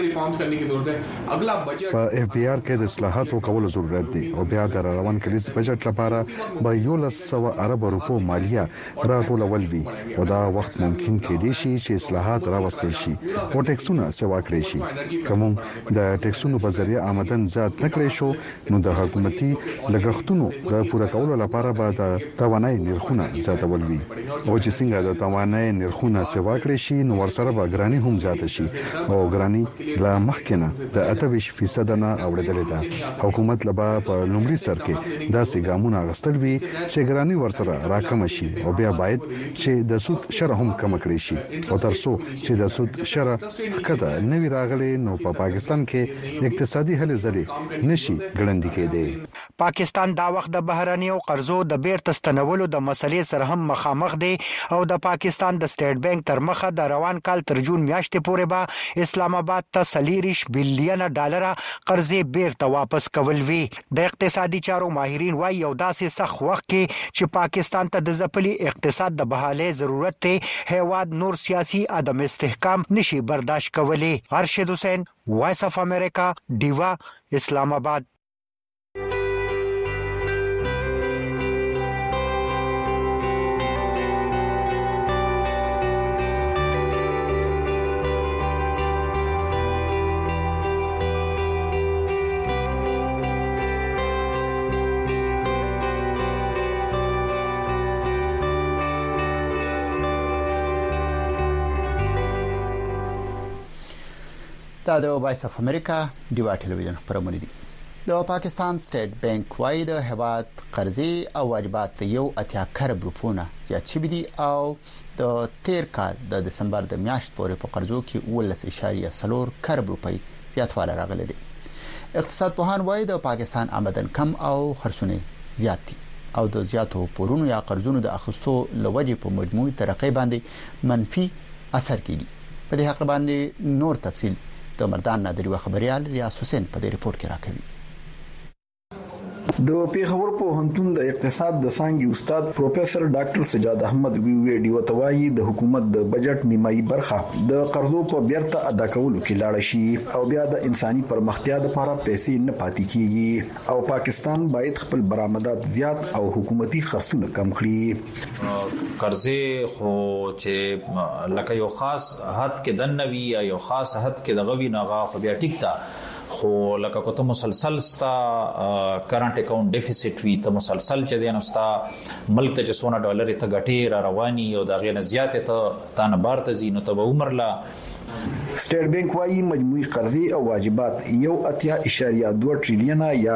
[SPEAKER 21] FBR کې د اصلاحاتو کولو ضرورت دی او بیا د روان کلیز بجټ لپاره به 1100 ارب روپو مالیه راټولول وي او دا وخت ممکن کېدی شي چې اصلاحات راوستل شي او ټیکسونه سوا کړی شي. کوم د ټیکسونو په ذریعہ آمدن زیات نکړی شو نو د حکومتي لګښتونو د پوره کولو لپاره به د توانایي نرخونه زیاتول وي او چې څنګه د توانایي نرخونه سوا کړی شي نو ورسره به ګرانی هم زیات شي او ګرانی لا مخکنه د 28% نه اوریدلې ده. حکومت لبا په لومړي سر کې داسې ګامونه غستل وي چې ګرانی ورسره راکم شي او بیا باید چې د سود شرح هم کم کړی شي او ترڅو چې د سود شرح کده نوی راغلی نو په پاکستان کې اقتصادي هلې ځلې نشي ګړندې کېدی.
[SPEAKER 19] پاکستان دا وخت د بهرنیو قرضو د بیرته ستنولو د مسلې سره هم مخامخ دی او د پاکستان د سټیټ بانک تر مخه د روان کال تر جون میاشتې پورې به اسلام آباد ته 30 بلین ډالر قرضې بیرته واپس کول وی. د اقتصادي چارو ماهرین وايي یو داسې سخت وخت کې چې پاکستان ته د ځپلي اقتصاد د بحالۍ ضرورت دی هیواد نور سیاسي عدم استحکام نشي برداشت کولی. ارشد حسین وایس اف امریکا دیوا اسلام آباد.
[SPEAKER 1] دا د وایس اف امریکا دیوا ټلویزیون خبرونه دي. د پاکستان سټیټ بانک وايي د هیواد قرضې او واجبات یو 80 کروڑ روپونه زیات شوي دي او د تیر کال د دسمبر د میاشت پورې په قرضو کې 11.4 کروڑ روپۍ زیاتوالی راغلی دی. اقتصاد پوهان وايي د پاکستان آمدن کم او خرڅونه زیات دي او د زیاتو پورونو یا قرضونو د اخیستو لوجې په مجموعي ترقې باندې منفي اثر کوي. په دې حق باندې نور تفصيل د مردان نادری خبريال ریاض حسین په دې ریپورت کې راکوي.
[SPEAKER 3] د پیښور پوهنتون د اقتصاد د څانګې استاد پروفیسور ډاکټر سجاد احمد ویډیو توایي د حکومت د بجټ نیمایي برخه د قرضو په بیرته ادا کولو کې لاړ شي او بیا د انساني پرمختیا لپاره پیسې نه پاتې کیږي او پاکستان باید خپل برآمدات زیات او حکومتي خرڅونه کم کړي.
[SPEAKER 22] قرضې خو چې لکه یو خاص حد کې دنوي یا یو خاص حد کې د غوي ناغه خو بیا ټیک تا خو لکه کوته مسلسل ستا کرنٹ اکاؤنٹ ډیفیسټ وی ته مسلسل چې دین ستا ملک ته سونه ډالر ته غټي را رواني او دا غینه زیات ته نه بارته زینو ته عمرلا.
[SPEAKER 3] سټیټ بانک وايي مجموعي قرضې او واجبات 1.2 ټریلیون یا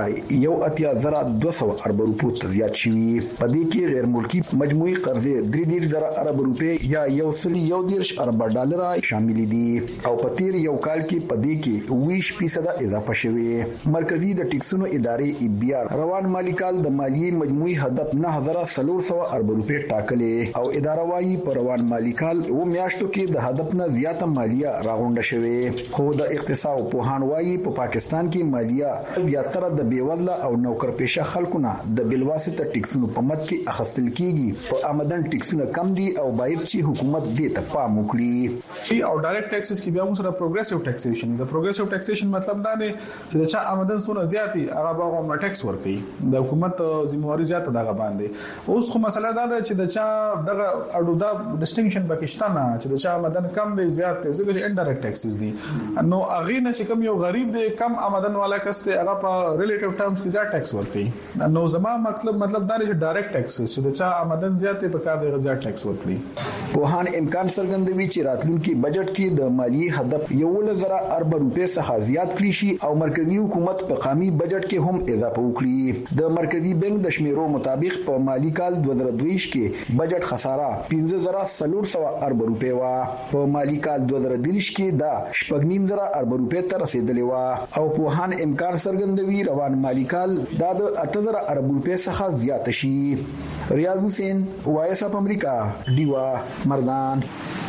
[SPEAKER 3] 1.2 ارب روپو ته زیات شوي. په دې کې غیر ملکی مجموعي قرضې 3.0 ارب روپے یا 1.1 ارب ډالر شامل دي او په تیر یو کال کې په دې کې 20% اضافه شوه. مرکزی د ټیکسونو ادارې بیا روان مالی کال د مالی مجموعي هدف 9400 ارب روپے ټاکلې او اداره وايي په روان مالی کال و میاشتو کې د هدف نه زیاته مالیه راغونډه شوه. خو د اقتصاد پوهان وايي په پاکستان کې مالیه زیاتره د بیوزله او نوکرپېشه خلکو نه د بلواسطه ټیکسونو په مد کې اخیستل کیږي. په آمدن ټیکسونه کم دي او باید چې حکومت دې ته پام وکړي.
[SPEAKER 23] او ډایرکټ ټیکسز کې بیا موږ سره پروګریسیو ټیکسیشن د پروګریسیو ټیکسیشن مطلب دا دی چې د چا آمدن سونه زیاتی هغه به هم ټیکس ورکړي. د حکومت ذمہواری زیاته دغه باندې. اوس خو مسله دا ده چې د چا دغه اډو دا ډیسټینکشن پاکستان چې د چا آمدن کم دی زیات دی ځکه چې انډایرکټ ټیکسز دي نو اغه نه چې کوم یو غریب دی کم آمدن والا کس ته هغه په ریلیټیو ټرمز کې زیات ټیکس ورکړي. نو زما مطلب دا دی چې ډایرکټ ټیکسز چې د چا آمدن زیات په کار دی زیات ټیکس ورکړي.
[SPEAKER 3] پوهان امکان څرګندوي چې راتلونکي بجټ کې د مالی هدف 1,000 ارب روپے څخه زیات کړي شي او مرکزی حکومت په قومي بجټ کې هم اضافه وکړي. د مرکزی بانک د شمیرو مطابق په مالی کال 2022 کې بجټ خساره 15400 ارب روپے وا. په مالی کال 2023 کې دا 9.5 ارب روپے ته رسیدلی و او پوهان امکان څرګندوي روان مالی کال دا د 8000 ارب روپے څخه زیات شي. ریاض حسین وایس اپ امریکا دیوا مردان.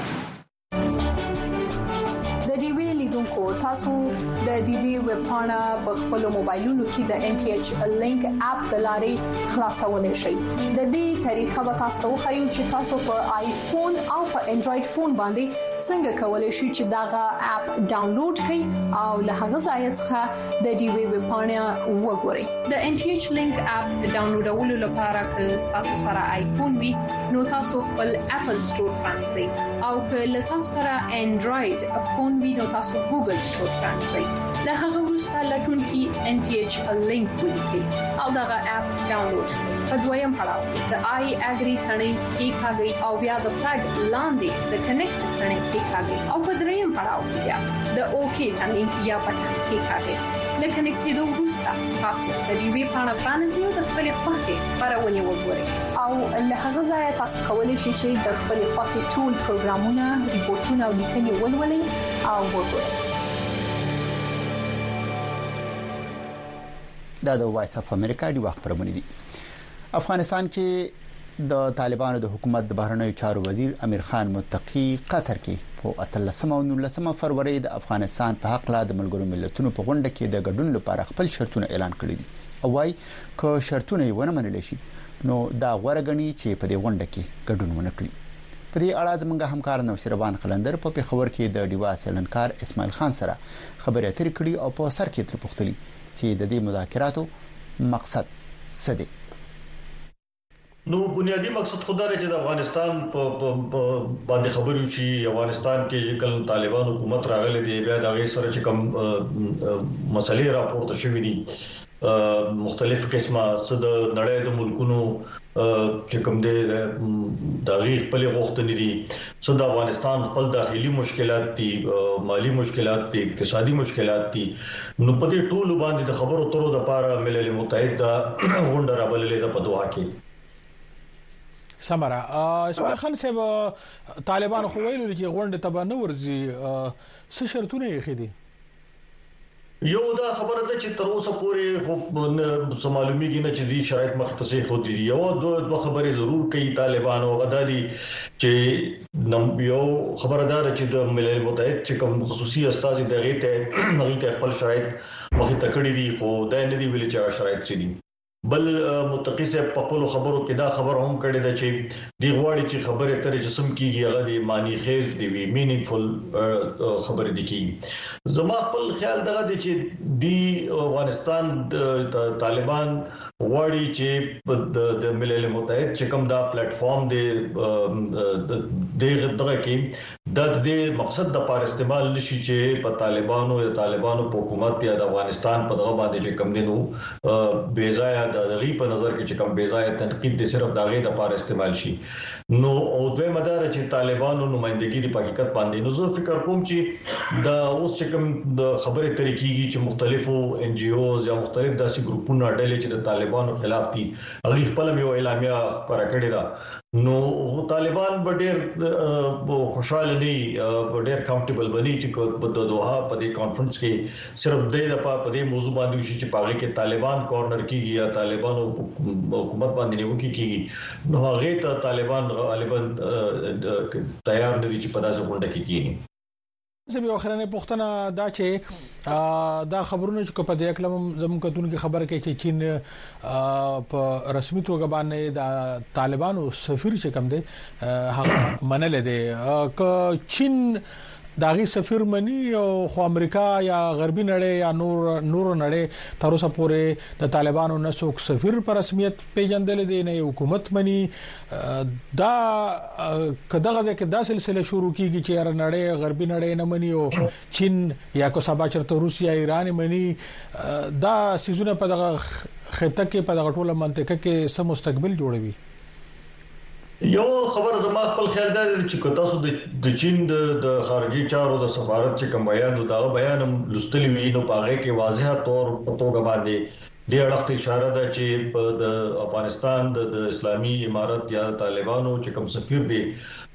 [SPEAKER 24] تاسو د ډي وی ویب پاڼه په خپل موبایلونو کې د ان ټي ایچ لینک اپ د لارې خلاصولای شئ. د دې طریقه به تاسو خو چې تاسو په آیفون او په انډراید فون باندې څنګه کولای شئ چې داغه اپ ډاونلوډ کړئ او له هغه ځای څخه د ډي وی ویب پاڼه وګورئ. د ان ټي ایچ لینک اپ ډاونلوډولو لپاره که تاسو سره آیفون وي نو تاسو خپل اپل سٹور پرانځئ او که تاسو سره انډراید فون وي نو تاسو ګوګل سٹور پرانځئ. له هغه وروسته لټون کې ان ټي ایچ لینک ولیکئ او دغه اپ ډاونلوډ کړئ. په دویم پړاو د آی اګری ثنې کې کاږي او بیا د فلګ لاندې د کنیکټ ثنې کې کاږي او په دریم پړاو کې بیا د اوکی ثنې یا بټن کې کاږي. لکه کنیکټېدو وروسته تاسو د دې وی پاڼه پرانځئ او د خپل خوښې خبرونه وګورئ او له هغه ځای تاسو کولی شئ چې د خپل خوښې ټول پروګرامونه ریپورتونه او لیکنې ولولئ او وګورئ.
[SPEAKER 1] دا د وایس اپ امریکا دی وخت پرمنې دي. افغانستان کې د طالبانو د حکومت د بهرنیو چارو وزیر امیر خان متقی قطر کې په 13 او 19 فروری د افغانستان په حق لا د ملګرو ملتونو په غونډه کې د ګډون لپاره خپل شرطونه اعلان کړی دي او وايي چې شرطونه یې ونه منل شي نو دا غوړګنی چې په دې غونډه کې ګډون ونه کړي. په دې اړه زموږ همکار نوشیروان قلندر په پیښور کې د ډیوا سیلنکار اسماعیل خان سره خبرې اترې کړې او په سر کې تر پوښتنې چې د دې مذاکراتو مقصد څه دی.
[SPEAKER 25] نو بنیادی مقصد خدای چې د افغانستان په باندې خبرو شي. افغانستان کې کله طالبان حکومت راغلي دی بیا د غیر سره چې کوم مسلې راپورته شوې دي مختلف قسمه څه د نړۍ د ملکونو چې کوم دي د غیر خپل غوښتنې دي څه د افغانستان خپل داخلي مشکلات دي مالی مشکلات دي اقتصادي مشکلات دي نو په دې ټولو باندې د خبرو اترو د لپاره ملل متحد غونډه راغلې ده په دوحه کې.
[SPEAKER 15] سمرا اسماعیل خان صاحب طالبان خو ویلو چې غونډه تبه نه ورځي څه شرطونه یې خېدي.
[SPEAKER 25] یو دا خبره ده چې تر اوسه پورې خو معلومیږي نه چې دي شرایط مختصي خو دي یو دوه خبرې ضرور کوي طالبان او غداري چې یو خبردار چې د ملل متحد چې کوم خصوصي استازي دغه ته خپل شرایط مخې ته کړی دي خو دا نه دی ویل چې شرایط سي دي بل متقی صاحب په خپل خبرو کې دا خبر هم کړی دا چې دی غواړي چې خبره ترې جسم کیږي هغه دی معنی خیز دی وی مینینګفل خبره دی کیږي زما خپل خیال دغه دی چې دی افغانستان د طالبان غواړي چې د ملل متحد چې کوم دا پلیټ فارم دی دغه کې د دې مقصد د پاره استعمال نشي چې په طالبانو په حکومت یا د افغانستان په دغه باندې چې کوم دینو بیزایا د غي په نظر کې چې کوم بیزایا تنقید د صرف دغه د پاره استعمال شي نو او دوی مدار چې طالبانو نمائندګي د حقیقت باندې نو زه فکر کوم چې د اوس چې کوم د خبرې طریقېږي چې مختلفو ان جی اوز یا مختلف داسې ګروپونو اډلې چې د طالبانو خلاف دي هغه خپل یو اعلامیه خبره کړې ده نو طالبان به ډېر خوشاله دي ډېر کمفورټیبل بني چې په دوحه په دې کانفرنس کې صرف د په دې موضوع باندې شي چې پاګه کې طالبان کورنر کیږي یا طالبانو حکومت باندې نیوکه کیږي نو هغه ته طالبان غالبا تیار نه دي چې په داسې غونډه کې کیږي
[SPEAKER 15] زه به اخرنه پښتنه دا چې دا خبرونه چې په دې کلم زموږ کتونکو خبره کوي چې چین په رسمي توګه باندې د طالبانو سفیر چې کوم دی هغه منل دي ک چین داغي سفیر منی او خو امریکا یا غربي نړۍ یا نور نړۍ تر اوسه پورې د طالبانو نسوک سفیر پر رسمیت پیژندل دي نه حکومت منی دا کداغه کې دا سلسله شروع کیږي چې نړۍ غربي نړۍ نه منی او چین یا کو سبا چرته روسیا ایران منی دا سيزونه په دغه خطه کې په دغه ټوله منطقه کې سم مستقبل جوړوي
[SPEAKER 25] یو خبر زما خپل خیال دا چې تاسو د چین د خارجي چارو د سفارت چې کوم بیان لستلی وی نو پاغه کې واضح تور توګه باندې د اړخت اشاره ده چې په د افغانستان د اسلامي امارت یا طالبانو چې کوم سفیر دی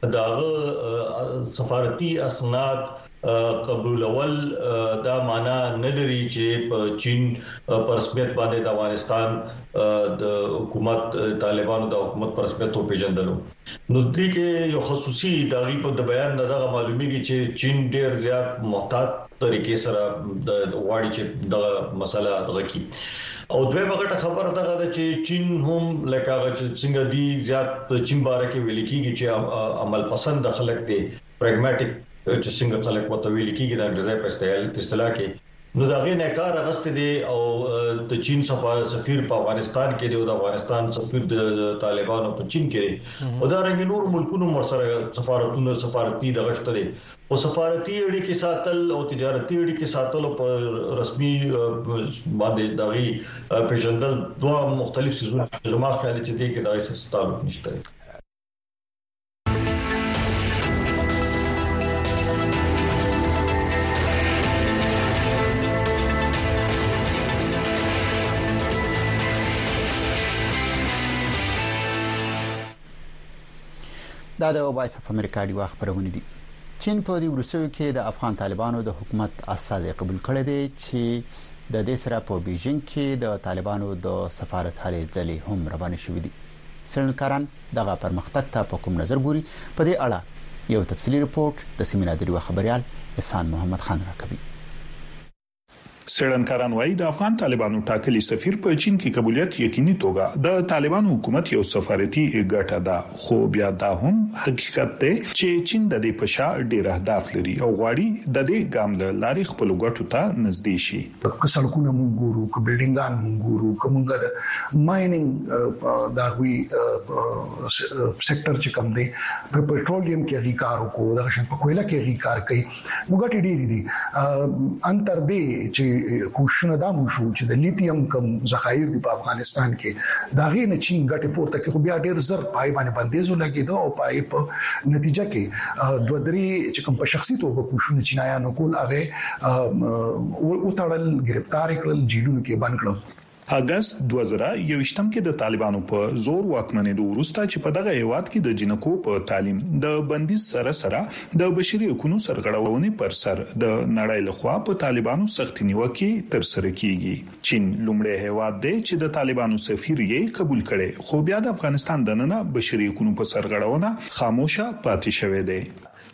[SPEAKER 25] داغه سفارتي اسناد قبولول دا معنا نه لري چې په چین پر رسمیت باندې د افغانستان د حکومت طالبانو د حکومت پر رسمیت پیژندلو نو دې کې یو خصوصي دغه په بیان نه دغه معلومیږي چې چین ډېر زیات محتاط طریقې سره د واړی چې دغه مسله دغه کی او دوی وګټه خبره ده چې چین هم لکه څنګه دی زیات چین باره کې ویل کیږي چې عمل پسند خلک دي پراګماټیک چې څنګه خلک وته ویل کیږي د انګریزي په اصطلاح کې نو دا غي نه کار غست دي او د چین سفیر په افغانستان کې دی او د افغانستان سفیر د طالبانو په چین کې او دا رنګ نور ملکونو مرسره سفارتي د غشت دي او سفارتي اړیکې ساتل او تجارتي اړیکې ساتل په رسمي باندې دغه پیژندل دوه مختلف سيزونه زما خیال چې دې کې دغه ستاسو نشته
[SPEAKER 1] دا د وایس اف امریکا دی خبرونه دي چین په دې ورسوي کې د افغان طالبانو د حکومت اساس قبول کړی دی چې د دې سره په بیجینګ کې د طالبانو د سفارت هلې ځلې هم روانه شوې دي څېړنکاران دغه پرمختګ ته په کوم نظر ګوري په دې اړه یو تفصیلی رپورت د سیمینار خبريال احسان محمد خان راکوي
[SPEAKER 2] څېړنکاران وايي د افغان طالبانو ټاکلي سفیر په چین کې قبولیت یقیني توګه د طالبانو حکومت یو سفارتي ګټه ده خو بیا دا هم حقیقت دی چې چین د دې په شا ډېر اهداف لري او غواړي د دې ګام له لارې خپل ګټو ته نږدې شي
[SPEAKER 3] که سړکونه مونږ ګورو که بلډینګان مونږ ګورو که مونږ د مایننګ دا وی سېکټر چې کوم دی په پېټرولیم کې ریکار کو دا شین په کویلا کې ریکار کوي موږ ډېری دي انتر دې چې کوښښونه دا مو شو چې د لیتیم کم ذخایر دی په افغانستان کې دا غي نه چین ګټه پورته کې خو بیا ډېر زر پای باندې بندیزو لګیدو او پای په نتیجه کې دوه درې چې کوم په شخصي توګه کوښښونه چینایانو کول هغه او تړل گرفتار کړل جیلونو کې بند کړل
[SPEAKER 2] اگست 2021 کې د طالبانو په زور واکمنېدو وروسته چې په دغه هیواد کې د جنکو په تعلیم د بندیز سره د بشري حقوقو سرغړونې پر سر د نړۍ لخوا په طالبانو سخت نیوکې تر سره کیږي چین لومړی هیواد دی چې د طالبانو سفیر یې قبول کړي خو بیا د افغانستان دننه بشري حقوقو په سرغړونه خاموشه پاتې شوی دی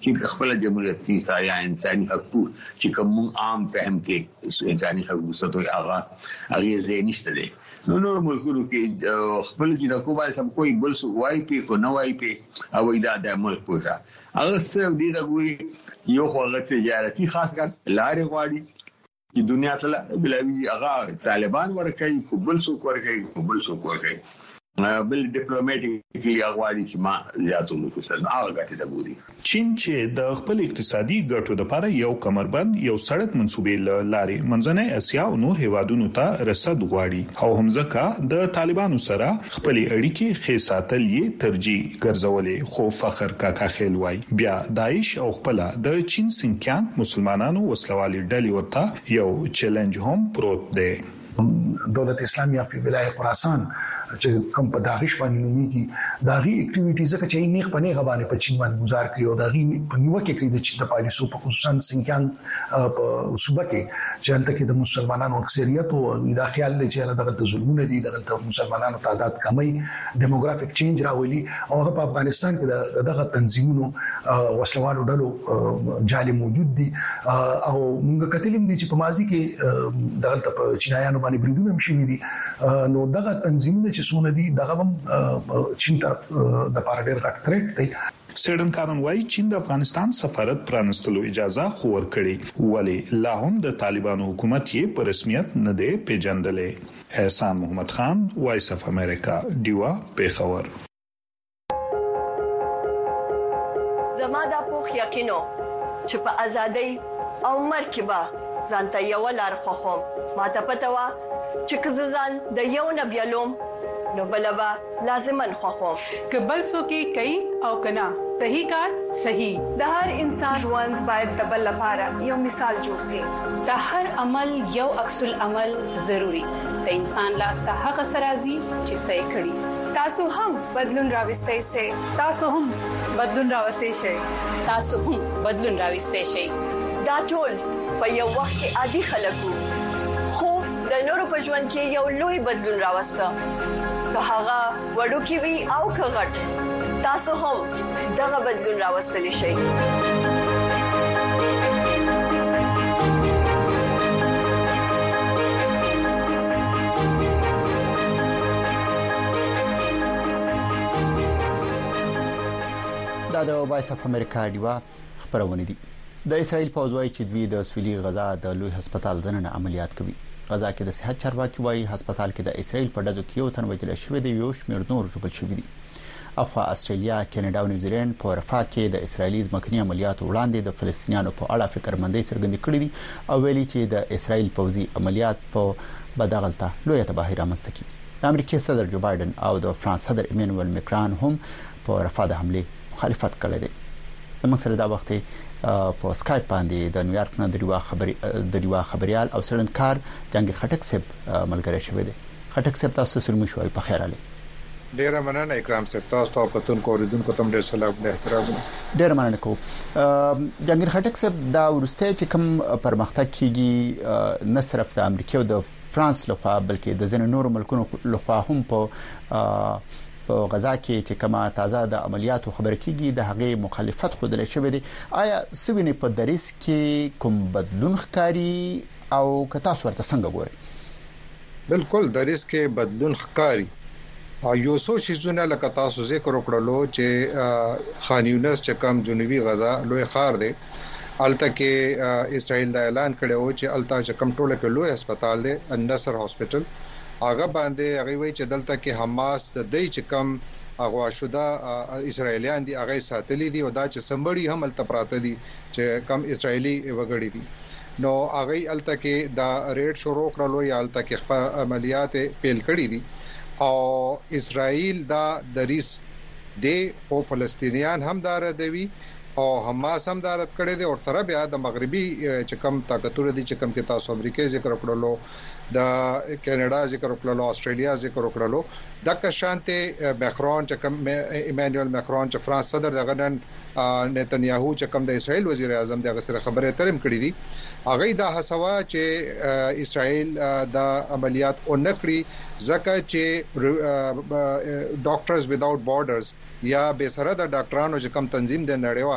[SPEAKER 4] چې خپل جمهوریت یا انساني حقوق چې کوم عام فهم کې انساني حقوق ستو هغه زینشته دي نو ملکونو کې خپل چې د کومه سم کوئی بل څه وای پی کو نه وای پی او دا د ملک پوزا هغه څه دي دا کوئی یو خلک تجارتي خاص کار لارې غواړي چې دنیا ته بلوي هغه طالبان ورکوي بل څوک ورکوي بل ډیپلوماټیکلی اغواړي چې ما زیاتو نفوسل هغه ګټه ده بوري
[SPEAKER 2] چین چې د خپل اقتصادي ګټو لپاره یو کمربند یو سړک منسوبې لارې منځنۍ اسیا او نور هیوادونو ته رسد غواړي او همزکه د طالبانو سره خپل اړیکې خېساتل یې ترجیح ګرځولې خو فخر کاکا خیل وای بیا داعش او خپل د چین سنکیان مسلمانانو وسلوالي ډلې ورته یو چیلنج هم پروت دی
[SPEAKER 5] دولت اسلامیه په ولایت خراسان چې کوم په داعش باندې نوميږي داغي اکټیویټیز چې نه خپنه غبانې په چین باندې گزار کوي او داغي په نیوکه کې د چین د پالیسو په خصوصا سنکیان په صوبه کې چې هلته کې د مسلمانانو اکثریت او د خیال چې دغه ظلمونه دي دغه مسلمانانو تعداد کمی دیموګرافیک چینج راولي او هغه په افغانستان کې دغه تنظیمونو وسلوالو ډلو جالي موجود دي او موږ کتلیم دي چې په ماضي کې دغه په چینایانو باندې بریدونه هم شوي دي نو دغه تنظیمونه سونه دي دغه چین طرف د پاره ډېر غټ تریټ دی
[SPEAKER 2] سیډن کارن وای چین د افغانستان سفارت پرانستلو اجازه خور کړي ولی لا هم د طالبانو حکومت یې په رسمیت نه دی پیژندلې احسان محمد خان وایس اف امریکا دیوا پیښور
[SPEAKER 6] زما د پوخ یقینو چې په ازادۍ او مرکبه ځانته یو لار خوخم ماته پته وا چې کززان د یو نبیلوم نو بلبا لازمن خوخم
[SPEAKER 7] کبل سو کې کوي او کنا صحیح کار صحیح
[SPEAKER 24] د هر انسان ژوند باید د بل لپاره یو مثال جوړ شي
[SPEAKER 7] د هر عمل یو عکس العمل ضروری د انسان لاس ته هغه سرازي چې صحیح کړي
[SPEAKER 6] تاسو هم بدلون راوستئ شئ
[SPEAKER 7] تاسو هم بدلون راوستئ شئ تاسو هم بدلون راوستئ شئ
[SPEAKER 6] دا ټول په یو وخت کې عادي خلکو خو د نورو په ژوند کې یو لوی بدلون راوسته که هغه وړو کې وي او که غټ تاسو هم دغه بدلون راوستلی شئ
[SPEAKER 1] دا د وایس اف امریکا دیوا خبرونه دي د اسرائیل پوځ وايي چې دوی د سویلي غزا د لوی هسپتال دننه عملیات کوي غزا کې د صحت چارواکي وايي هسپتال کې د اسرائیل په ډزو کې یو تن وژل شوی دی یو شمېر نور جوړ شوی دي افغان استرالیا کینیډا او نیوزیلند په رفاه کې د اسرایلی ځمکني عملیاتو وړاندې د فلسطینیانو په اړه فکرمندۍ څرګندې کړې دي او ویلي چې د اسرائیل پوځي عملیات په بدغلطه لوی تباهي رامنځته کړي د امریکای صدر جو بایدن او د فرانس صدر ایمانوئل ماکرون هم په رفاه د حمله مخالفت کړې ده موږ سره دا وخت په سکایپ باندې د نیویارک نه د ریوا خبريال او سړنکار جنگیر خټک صاحب ملګری شوی دی خټک صاحب تاسو سره مو شوي په خیر علي
[SPEAKER 8] ډیر مننه اکرام صاحب تاسو ته کتون کوریدونکو تم ډیر سلام نه احترام
[SPEAKER 1] ډیر مننه کو جنگیر خټک صاحب دا ورسته چې کوم پرمختګ کیږي نه صرف د امریکا او د فرانس لخوا بلکې د ځینو نورو ملکونو لخوا هم په غزا کې چې کما تازه د عملیاتو خبر کیږي د هغه مخالفت خوده شوی دی آیا سوینه په دریس کې کوم بدلون ښکاری او کتا ورته څنګه ګوري
[SPEAKER 8] بالکل دریس کې بدلون ښکاری او یو څو شیزونه لکه تاسو ذکر وکړلو چې خان یونس چې کوم جنوبي غزا لوی خار دی الته کې اسرائیل دا اعلان کړو چې الته چې کوم ټوله کې لوی هسپتال دی النصر هاسپټل هغه باندې هغه وی چې دلته کې حماس د دې چې کم اغوا شوده اسرایلیان دي هغه ساتلي دي او دا چې سمبړي هم الته پراته دي چې کم اسرایلی وګړي دي نو هغه الته کې دا ریډ شروع کړلو یا الته کې خپل عملیات پیل کړي دي او اسرائیل دا دریس دی او فلسطینیان هم دار دی او حماس هم دارت کړي دي او سره بیا د مغربي چې کم طاقتونه دي چې کم کې تاسو امریکای ذکر کړلو د کینیډا ذکر کړلو استرالیا ذکر کړلو د کشانته ماکرون چې کم ایمانوئل ماکرون چې فرانس صدر دغه نن نتنیاهو چې کم د اسرائیل وزیر اعظم دغه سره خبره ترم کړې دي هغه دا حسوا چې اسرائیل د عملیات او نکړي ځکه چې ډاکټرز ویداوت بارډرز یا به سره د ډاکټرانو چې کم تنظیم د نړیوال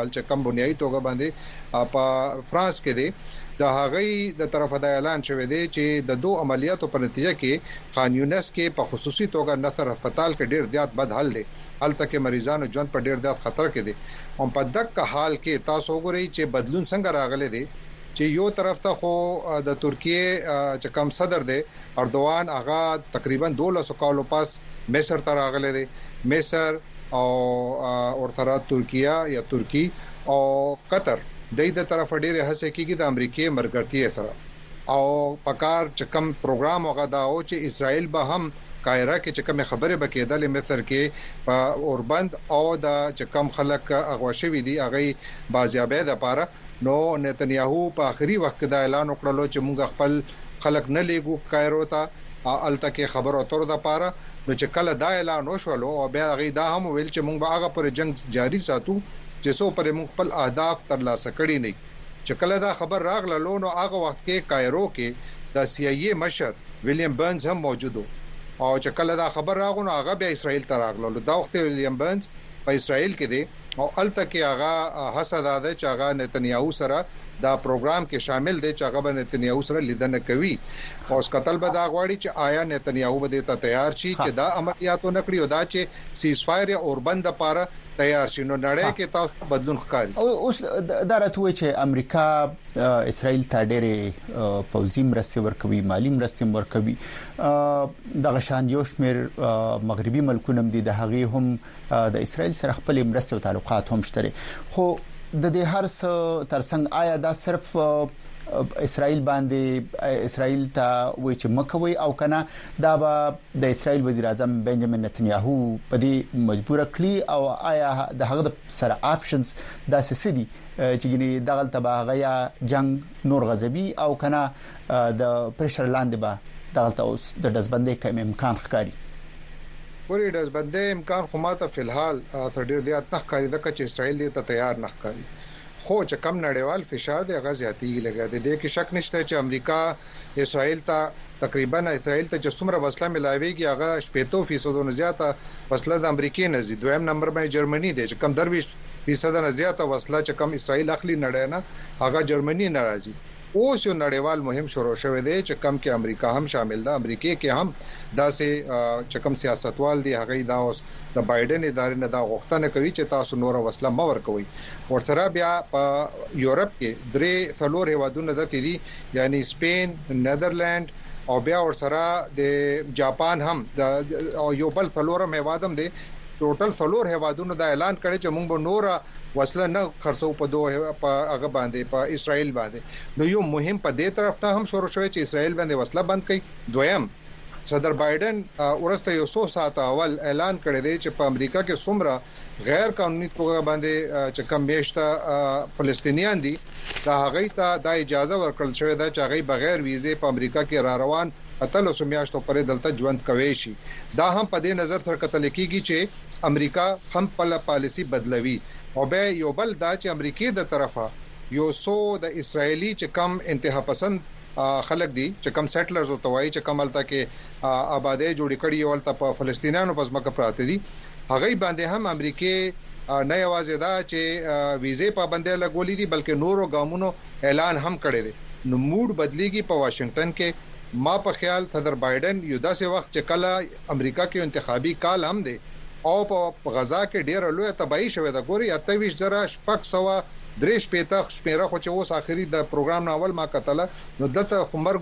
[SPEAKER 8] عمل چې کم بنیادی توګه باندې په فرانس کې دی د هغې د طرفه د اعلان شوی دی چې د دوه عملیاتو په نتیجه کې خان یونس کې په خصوصي توګه نصر هسپتال کې ډیر زیات بد حال دی هلته کې مریضانو ژوند په ډیر زیات خطر کې دي او په دغه حال کې تاسو وګورئ چې بدلون څنګه راغلی دی چې یو طرف ته خو د ترکیه چې کم صدر دی اردوغان هغه تقریبا 200 کالو پس مصر ته راغلی دی مصر او ورته ترکیه یا ترکی او قطر د طرف ډیره هڅه کیږي د امریکای مرګرتي سره او پکار چې کم پروګرام وغه دا او چې اسرائیل به هم قاهره کې چې کوم خبره بکیدل مصر کې په اوربند او د چې کم خلک اغوا شوی دي هغه بازیابه د پاره نو نتنیاهو په اخري وخت دا اعلان وکړلو چې موږ خپل خلک نه لیګو قاهره ته الته کې خبر اتر د پاره نو چې کله دا اعلان وشولو او بیا هغه دا هم ویل چې موږ به هغه پر جنگ جاری ساتو چې سو پر موږ خپل اهداف ترلاسه کړی نه چې کله دا خبر راغله نو هغه وخت کې قاهره کې د سی ای مشر ویلیام برنز هم موجود او چې کله دا خبر راغونه هغه بیا اسرائیل ته راغله دا وخت ویلیام برنز په اسرائیل کې دی او الته کې هغه حسد اده چې هغه نتنیاهو سره دا پروګرام کې شامل دی چې هغه نتنیاهو سره لیدنه کوي او اس قتل به دا غواړي چې آیا نتنیاهو به ته تیار شي چې دا عملیاتو نکړي او دا چې سیز فایر یا اوربند لپاره تیار شي نو نړۍ کې تاسو بدلون ښکاري
[SPEAKER 1] او اوس دا راته چې امریکا اسرائیل ته ډېرې پوځي مرستې ورکوي مالی مرستې ورکوي د غشان یو شمیر مغربي ملکونه دي د هغه هم د اسرائیل سره خپل مرستې او تعلقات هم شته خو د دې هر څه ترڅنګ آیا دا صرف اسرائیل باندې اسرائیل ته وایي چې مکوي او کنه دا به د اسرائیل وزیر اعظم بنجامین نتنیاهو په دې مجبور کړی او آیا د هغه سره آپشنز دا څه دي چې ګنې دغه تبع غیا جنگ نور غزبي او کنه د پرشر لاندې به دغه اوس د دزبندې کوم امکان ښکاري
[SPEAKER 8] پوری دزبندې امکان خو ماته فلحال تر ډیر زیات نه ښکاري د کچ اسرائیل دې ته تیار نه ښکاري خو چې کم نړیوال فشار دی هغه زیاتیږي لګا دی کې شک نشته چې امریکا اسرائیل ته تقریبا اسرائیل ته چې څومره وسله ملاويږي هغه 80% نه زیاته وسله د امریکای نه زی دویم نمبر باندې جرمني دی چې کم 20% نه زیاته وسله چې کم اسرائیل اخلي نړۍ نه هغه جرمني ناراضي اوس یو نړیوال مهم شروع شوه دی چې کم کې امریکا هم شامل ده امریکای کې هم داسې چې کم سیاستوال دی هغه دا اوس د بایدن ادارې نه دا غوښتنه کوي چې تاسو نور وسله مور کوي ورسره بیا په یورپ کې درې څلور هیوادونه د فری یعنی سپین نیدرلند او بیا ورسره د جاپان هم د یو بل څلورم هیواد هم دی ټوټل څلور هیوادونو دا اعلان کړی چې موږ به نور وسله نه خرڅو په دوه په هغه باندې په اسرائیل باندې نو یو مهم په دې طرف ته هم شروع شوی چې اسرائیل باندې وسله بند کړي دویم صدر بایدن ورسته یو 100 ساعت اول اعلان کړی دی چې په امریکا کې څومره غیر قانوني توګه باندې چې کم میشته فلسطینیان دي دا هغه ته د اجازه ورکړل شوې ده چې هغه بغیر ویزه په امریکا کې را روان اتل سمیاشتو پرې دلته ژوند کوي شي دا هم په دې نظر سره کتل کیږي چې امریکا هم په پالیسی بدلوي او به یو بل دا چې امریکای د طرفه یو سو د اسرایلی چې کم انتها پسند خلک دي چې کم سیټلرز او توای چې کمالته کې آبادی جوړ کړي ولته په فلسطینیانو پس مکه پراته دي هغه باندې هم امریکای نه یوازې دا چې ویزه پابندۍ لګولې دي بلکې نورو ګامونو اعلان هم کړی دی نو موډ بدليږي په واشنگټن کې ما په خیال صدر بایدن یو داسې وخت چې کله امریکا کې انتخابي کال هم دی او په غزا کې ډېر لوی تباہي شوې ده ګوري 28,000 شپږ سوه درې شپېته شمیره خو چې اوس اخري د پروګرام ناول ما کتله نو دته خمر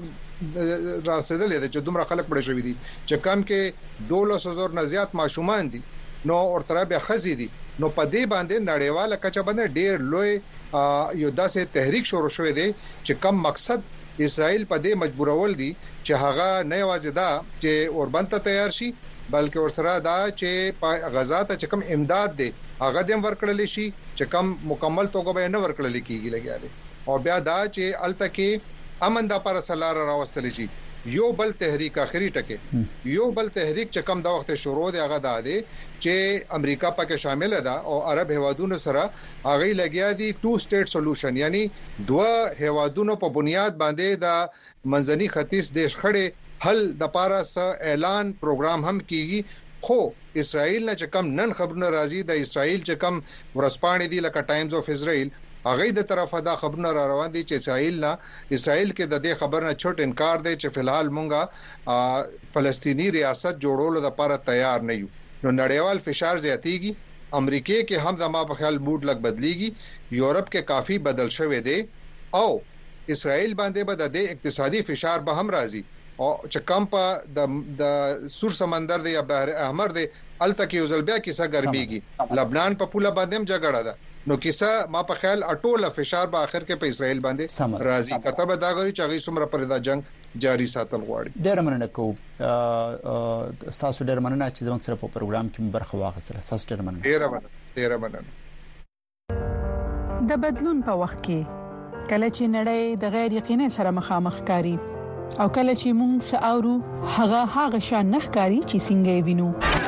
[SPEAKER 8] راسیدلې ده چې دومره خلک پړې شوې دي چې کم کې 12,000 نه زیات ماشومان دي نو ورته بیا خزي دي نو په دې باندې نړیواله کچه باندې ډېر لوی یو داسې تحریک شروع شوې ده چې کم مقصد اسرائیل په دې مجبورول دي چې هغه نه یوازې دا چې اوربند ته تیار شي بلکې ورسره دا چې په غزا ته چې کوم امداد دی هغه دیم ورکړل شي چې کوم مکمل توګه به نه ورکړل کیږي لګیا دي او بیا دا چې الته کې امن د پر سلار راوستل شي یو بل تحریک اخري ټکه یو بل تحریک چې کوم د وخت شروع دی هغه دا دی چې امریکا پکې شامل ده او عرب هیوادونو سره هغه لګیا دي ټو سټیټ سولوشن یعنی دوه هیوادونو په بنیاد باندې د منځني ختیځ دیش خړې حل د پارس اعلان پروګرام هم کیږي خو اسرائیل نه چې کم نن خبرونه راځي د اسرائیل چې کم ورسپانې دي لکه ټایمز اف اسرائیل هغه د طرفه دا خبرونه را روان دي چې اسرائیل کې د دې خبر نه چھوټ انکار دی چې فلحال مونږه فلسطینی ریاست جوړولو لپاره تیار نه یو. نو نړیوال فشار زیاتیږي، امریکای کې هم زما په خیال موډ لګ بدلیږي، یورپ کې کافی بدل شوی دی او اسرائیل باندې به د اقتصادي فشار به هم راځي او چې کم په د سور سمندر دی یا بحر احمر دی الته کې یوزلبیا کیسه ګرميږي، لبنان په پوله باندې هم جګړه ده. نو کیسه ما په خیال اټوله فشار به اخر کې په اسرائیل باندې راځي، کته به دا غوړي چې هغه څومره پر دا جنگ جاری ساتل غواړي.
[SPEAKER 1] ډېر مننه کوم تاسو ډېر مننه چې زموږ سره په پروګرام کې برخه واخیستله. تاسو ډېر مننه. ډېر مننه.
[SPEAKER 9] د بدلون په وخت کې کله چې نړۍ د غیر یقیني سره مخامخ کاری او کله چې موږ ساورو هغه شان نخکاری چې څنګه وینو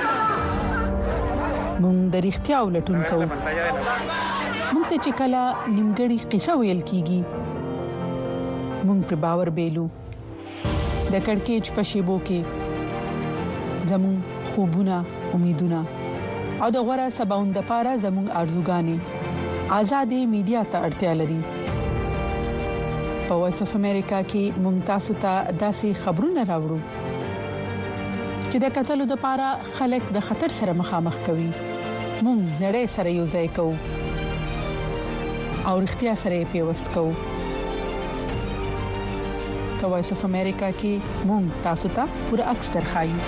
[SPEAKER 9] موږ د اړتیا ولټون کوو. موږ ته چې کله نیمګړی قصه ویل کیږي موږ پر باور بیلو. د کڑکېچ په شیبو کې زموږ خوبونه، امیدونه او د غوړه سباوند لپاره زموږ ارزوګانې آزادې میډیا ته اړتیا لري. په وایس اف امریکا کې موږ تاسو ته داسې خبرونه راوړو چې د قتل لپاره خلک د خطر سره مخامخ کوي. موږ نړۍ سره یو ځای کوو او اړتیا سره پیوست کوو. په وایس اف امریکا کې موږ تاسو ته پوره عکس درخایو.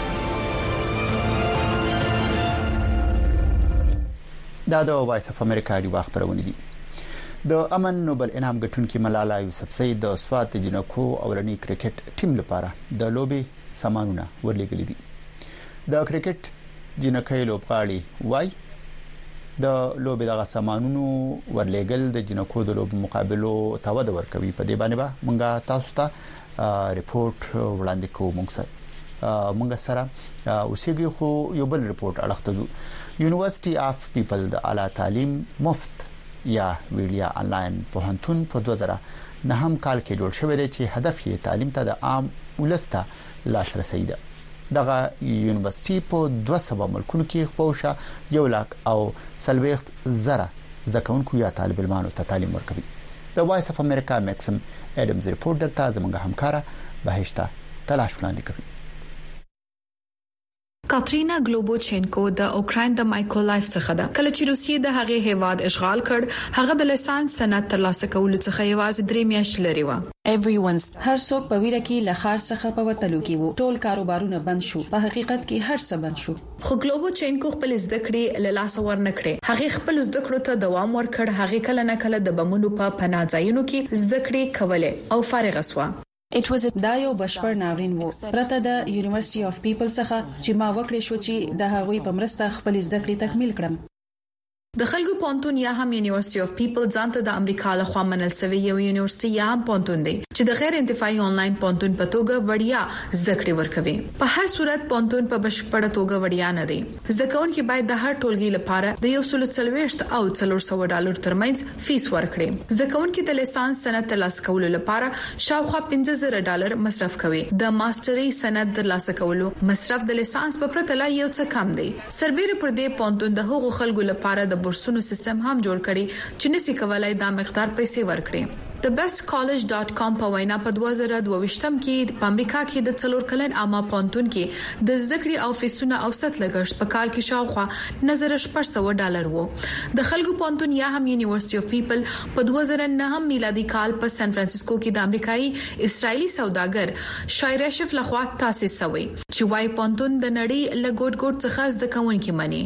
[SPEAKER 1] دا د وایس اف امریکا دی خبرونه دي. د امن نوبل انعام ګټونکې ملاله یوسفزۍ د سوات جنکو اولنی کرکټ ټیم لپاره د لوبي سامانونه ورلګل دي. د کرکټ جنکې لوبغاړي وای د لوبي دغه سامانونو ورلګل د جنکو د لوب مقابلو تاوده ورکوي. په دې باندې مونږه تاسو ته ریپورت وړاندې کوو. مونږ سره اوسېږي خو یو بل ریپورت اړخته یونیورسيټي اف پیپل د اعلی تعلیم مفت یا ویډیا انلاین پوهنتون په 2009 کال کې جوړ شوی دی چې هدف یې تعلیم ته د عام ولسته لاسرسي ده. دغه یونیورسيټي په 200 ملکونو کې خوښه 1,40,000 ځکهونکو یا طالب علمانو ته تعلیم ورکوي. د وایس اف امریکا میکسم اډمز ریپورت درته زموږ همکارا بهشته تلاش وړاندې کوي.
[SPEAKER 11] کاترینا ګلوبوچینکو د اوکراین د مایکرولایف څخه ده. کله چې روسیې د هغه هیواد اشغال کړ، هغه د لسانس سند ترلاسه کولو څخه یوازې 3 میاشتې لري و.
[SPEAKER 18] هر څوک په ویره کې لخر څخه په وتلو کې وو. ټول کاروبارونه بند شو. په حقیقت کې هر څه بند شو.
[SPEAKER 11] خو ګلوبوچینکو خپل زده کړې له لاس ورنکړې. هغه خپل زده کړو ته دوام ورکړ. هغه کله نه کله د بمونو په پناځایونو کې زده کړې کوله او فارغ شوه.
[SPEAKER 18] دا یو بشپړ ناورین وو. پرته د یونیورسيټي اف پیپل څخه چې ما وکړې شو چې د هغوی په مرسته خپل زده کړې تکمیل کړم.
[SPEAKER 11] د خلکو پونتون یا هم یونیورسيټي اف پیپل ځانته د امریکا له خوا منل شوی یو یونیورسيټي یا هم پونتون دی چې د غیر انتفاعي انلاین پونتون په توګه وړیا زده کړې ورکوي. په هر صورت پونتون په بشپړه توګه وړیا نه دی. زده کوونکي باید د هر ټولګي لپاره د $140 او $400 ترمنځ فیس ورکړي. زده کوونکي د لیسانس سند ترلاسه کولو لپاره شاوخوا $50,000 مصرف کوي. د ماسترۍ سند ترلاسه کولو مصرف د لیسانس په پرتله یو څه کم دی. سربېره پر دې پونتون د هغو خلکو لپاره د بورسونو سیستم هم جوړ کړي چې نسی کولای دا مقدار پیسې ورکړي. thebestcollege.com په وینا په 2022 کې په امریکا کې د 4 کلن عامه پونتون کې د ذکر او فیسونه اوسط لګښت په کال کې شاوخوا $9,800 وو. د خلکو پونتون یا هم یونیورسيټي اف پیپل په 2009 میلادي کال په سان فرانسیسکو کې د امریکایي اسرایلی سوداګر شایرشف لخوا تاسیس شوی چې وای پونتون د نړۍ لګوټ ګوټ څخه د کوونکې منی.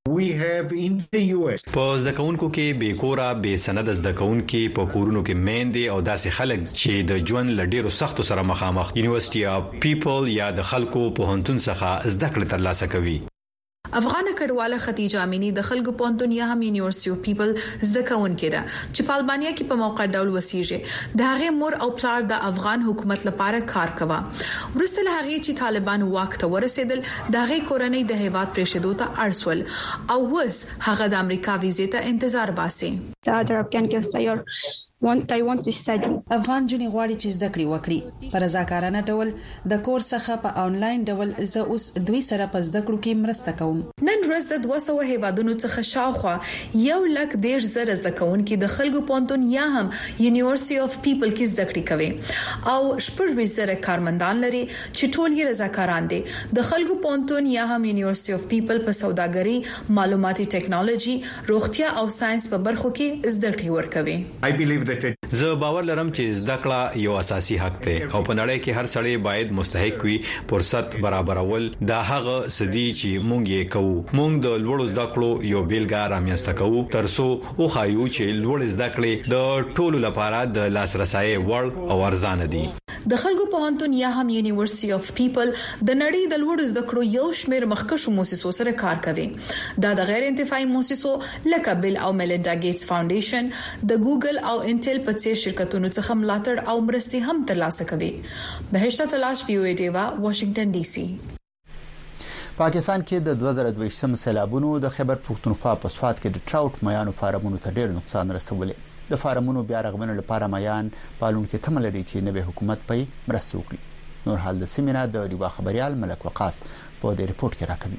[SPEAKER 12] په ځکهونکو کې بیکورا بے سند ځکهونکو په کورونو کې میندې او داسې خلک چې د ژوند لډیرو سختو سره مخامخ یونیورسيټي اف پیپل یا د خلکو په هنتون څخه زده کړې ترلاسه کوي.
[SPEAKER 11] افغان کډواله ختیجه امینی د خلکو پونتون یا هم یونیورسيټي اف پیپل زکون کړه چې په البانیا کې په موقع ډول وسیږي. د هغه مور او پلار د افغان حکومت لپاره کار کوا. ورسره هغه چې طالبان واک ته ورسېدل د هغه کورنۍ د هیواد پرېښودو ته اړسول او وس هغه د امریکا ویزې ته انتظار باسي.
[SPEAKER 13] در افغان کې استایار
[SPEAKER 10] افغان جنې غواړي چې زده کړې وکړي په رضاکارانه ډول د کور څخه په انلاین ډول زه اوس دوی سره په زده کړو کې مرسته کوم.
[SPEAKER 11] نن ورځ د 200 هیوادونو څخه شاوخوا 1,10,000 زده کوونکي د خلکو پونتون یا هم یونیورسيټي اف پیپل کې زده کړې کوي او 14,000 کارمندان لري چې ټول یې رضاکاران دي. د خلکو پونتون یا هم یونیورسيټي اف پیپل په سوداګري، معلوماتي ټیکنالوژي، روغتیا او ساينس په برخو کې زده کړې ورکوي.
[SPEAKER 12] زه باور لرم چې زده کړه یو اساسي حق دی او په نړۍ کې هر سړی باید مستحق وي. فرصت برابرول دا هغه سدي چې مونږ یې کوو. مونږ د لوړو زده کړو یو بیلګه رامنځته کوو ترڅو او خایو چې لوړ زده کړې د ټولو لپاره د لاسرسي وړ او ارزانه دي.
[SPEAKER 11] د خلکو پوهنتون یا هم یونیورسيټي اف پیپل د نړۍ د لوړو زده کړو یو شمېر مخکښو مؤسسو سره کار کوي. دا د غیر انتفاعي مؤسسو لکه بیل او میلینډا ګیټس فاونډیشن، د ګوګل او انټل په څیر شرکتونو څخه ملاتړ او مرستې هم ترلاسه کوي. بهشته تلاش وی او ای ډیوا، واشنگټن ډي سي.
[SPEAKER 1] پاکستان کې د 2022 سیلابونو د خیبر پختونخوا په سواد کې د ټراوټ میانو فارمونو ته ډېر نقصان رسولی. د فارمونو بیا رغبنو لپاره میان پالونکو ته ملري چې نوې حکومت په مرسته وکړي. نور حال د سیمینه د ریوا خبريال ملک وقاص په دې ریپورت کې راکوي.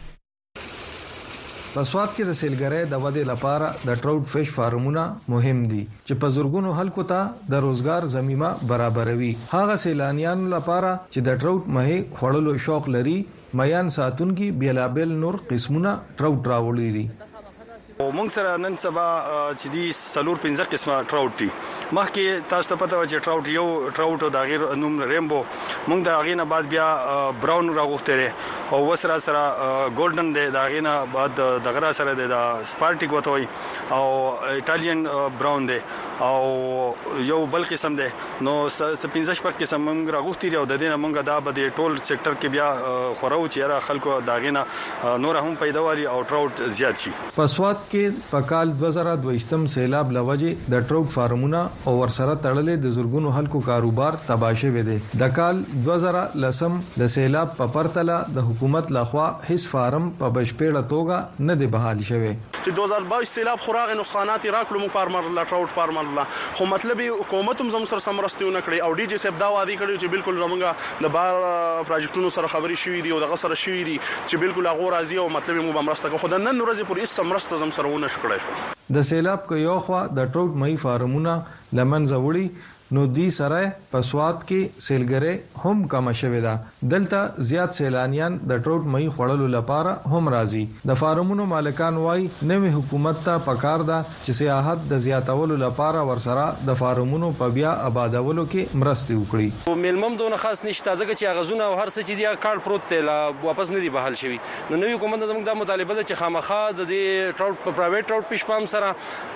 [SPEAKER 13] په سواد کې د سیلګرۍ د ودې لپاره د ټراوټ فش فارمونه مهم دي چې په زورګونو خلکو ته د روزګار زمينه برابروي. هغه سیلانیانو لپاره چې د ټراوټ مې خړلو شوق لري، میان ساتونکي بیلابل نور قسمونه ټراوټ راوړي دي.
[SPEAKER 14] او موږ سره نن سبا چې دی سلور 15 قسمه ټراوټ دي. مخکې تاسو ته پته و چې ټراوټ یو ټراوټ د غیر نوم ریمبو، موږ د غینه بعد بیا براون راغوښته او وسره سره ګولډن دی، د غینه بعد د غرا سره د سپارټیک وتوي او ایتالین براون دی او یو بل قسم دی. نو 15 شپږ قسم موږ راغوښتي او د دینه موږ دا به د ټول سېکټر کې بیا خورو چې را خلکو د غینه نور هم پیداواري او ټراوټ زیات شي.
[SPEAKER 13] پسواد کې په کال 2022 سیلاب لوجه د ټراوټ فارمونه او ورسره تړلې د زورګونو خلکو کاروبار تباشه وې دي. د کال 2010 د سیلاب په پرتله د حکومت لخوا هیڅ فارم په بشپړه توګه نه دی بحال شوی.
[SPEAKER 16] چې 2022 سیلاب خوراغ نقصانات راکړو مو فارمر لا ټراوټ فارمر لا خو مطلب حکومت هم زموږ سره سمرستونه کړی او ډي جی سیب دا وادي کړی چې بالکل زمونږ د بار پروجیکټونو سره خبري شوې دي او د غسر شوې دي چې بالکل هغه راضي او مطلب مو بمرسته خو د نن ورځې پورې سمرسته زم سره ونه شکړای شو.
[SPEAKER 13] د سیلاب کو یو خوا د ټراوټ مې فارمونه لمنځه وړي نو دی سره په سواد کې سیلګره هم کم شوه ده. دلته زیات سیلانیان د ټراوټ مې خړلو لپاره هم راځي. د فارمونو مالکان وای نوې حکومت ته پکار ده چې سیاحت د زیاتولو لپاره ورسره د فارمونو په بیا آبادولو کې مرسته وکړي.
[SPEAKER 14] ملمم دونه خاص نشته ځکه چې غزونه او هر څه چې دی کارت پروت دی لا واپس نه دی بحال شوی. نو نوې حکومت زموږ د مطالبه ده چې خامخا د دې ټراوټ په پرایویټ ټراوټ پښپام سره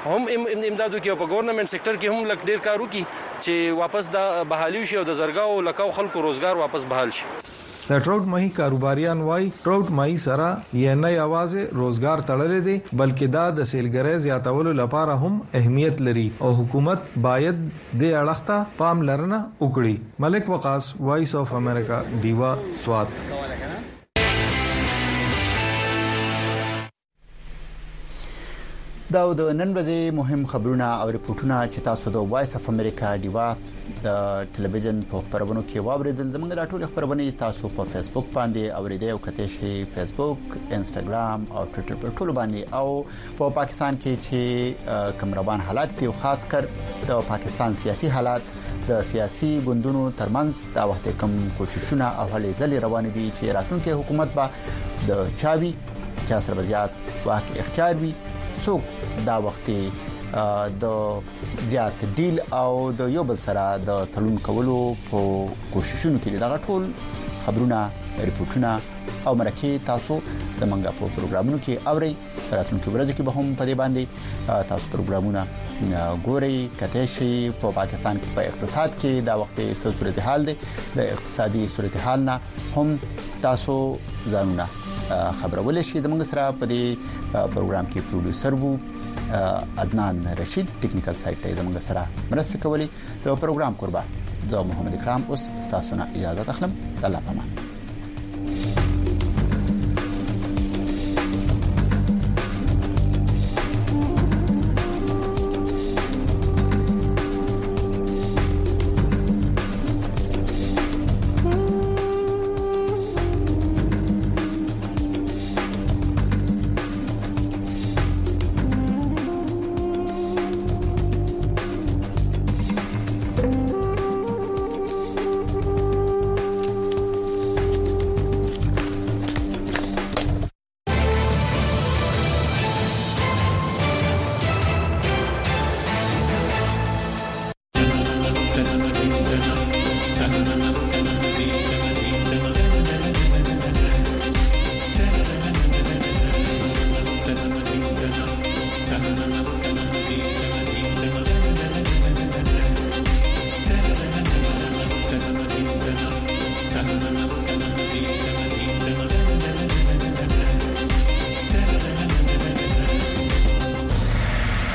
[SPEAKER 14] هم امدادو کې او په ګورنمنت سېکټر کې هم لک ډیر کار وکړي چې واپس د بحالي شي او د زرګاو لکاو خلکو روزګار واپس بحال شي.
[SPEAKER 13] د ټراوټ مې کاروباریان وای ټراوټ مې سره یې نه یوازې روزګار تړلې دي بلکې دا د سیلګرۍ زیاتولو لپاره هم اهمیت لري او حکومت باید د اړخته پام لرنه وکړي. ملک وقاص، وایس اف امریکا، دیوا، سوات.
[SPEAKER 1] دا د نن ورځې مهم خبرونه او ریپورتونه چې تاسو د وایس اف امریکا دیوا د ټلویزیون په خبرونو کې واوریدل. زموږ د ټولو خبرونه تاسو په فیسبوک باندې اوریدئ او کته شي فیسبوک، انستګرام او ټوئیټر پر ټولو باندې. او په پاکستان کې چې کوم روان حالات دي او خاص کر د پاکستان سیاسي حالات د سیاسي ګوندونو ترمنځ دا وخت کوم کوششونه او هلې ځلې روان دي چې راتلونکي حکومت به د چاوي چا سره زیات واک اختیار وي څوک دا وخت د زیات ډیل او د یو بل سره د تړون کولو په کوششونو کې دا ټول خبرونه، ریپورتونه او مرکه تاسو د منګه په پروګرامونو کې اوري. راتلونکي ورځې کې به هم په دې باندې تاسو پروګرامونه ګوري. کته شي په پاکستان کې په اقتصاد کې دا وخت څه صورتحال دی، د اقتصادي صورتحال نه هم تاسو ځانونه خبرول شي. د موږ سره په دې پروګرام کې پروډوسر وو عدنان رشید، ټیکنیکل سایت ته زموږ سره مرسته کوي. د پروګرام قربا زه محمد اکرام اوس تاسو نه اجازه اخلم. الله پامان.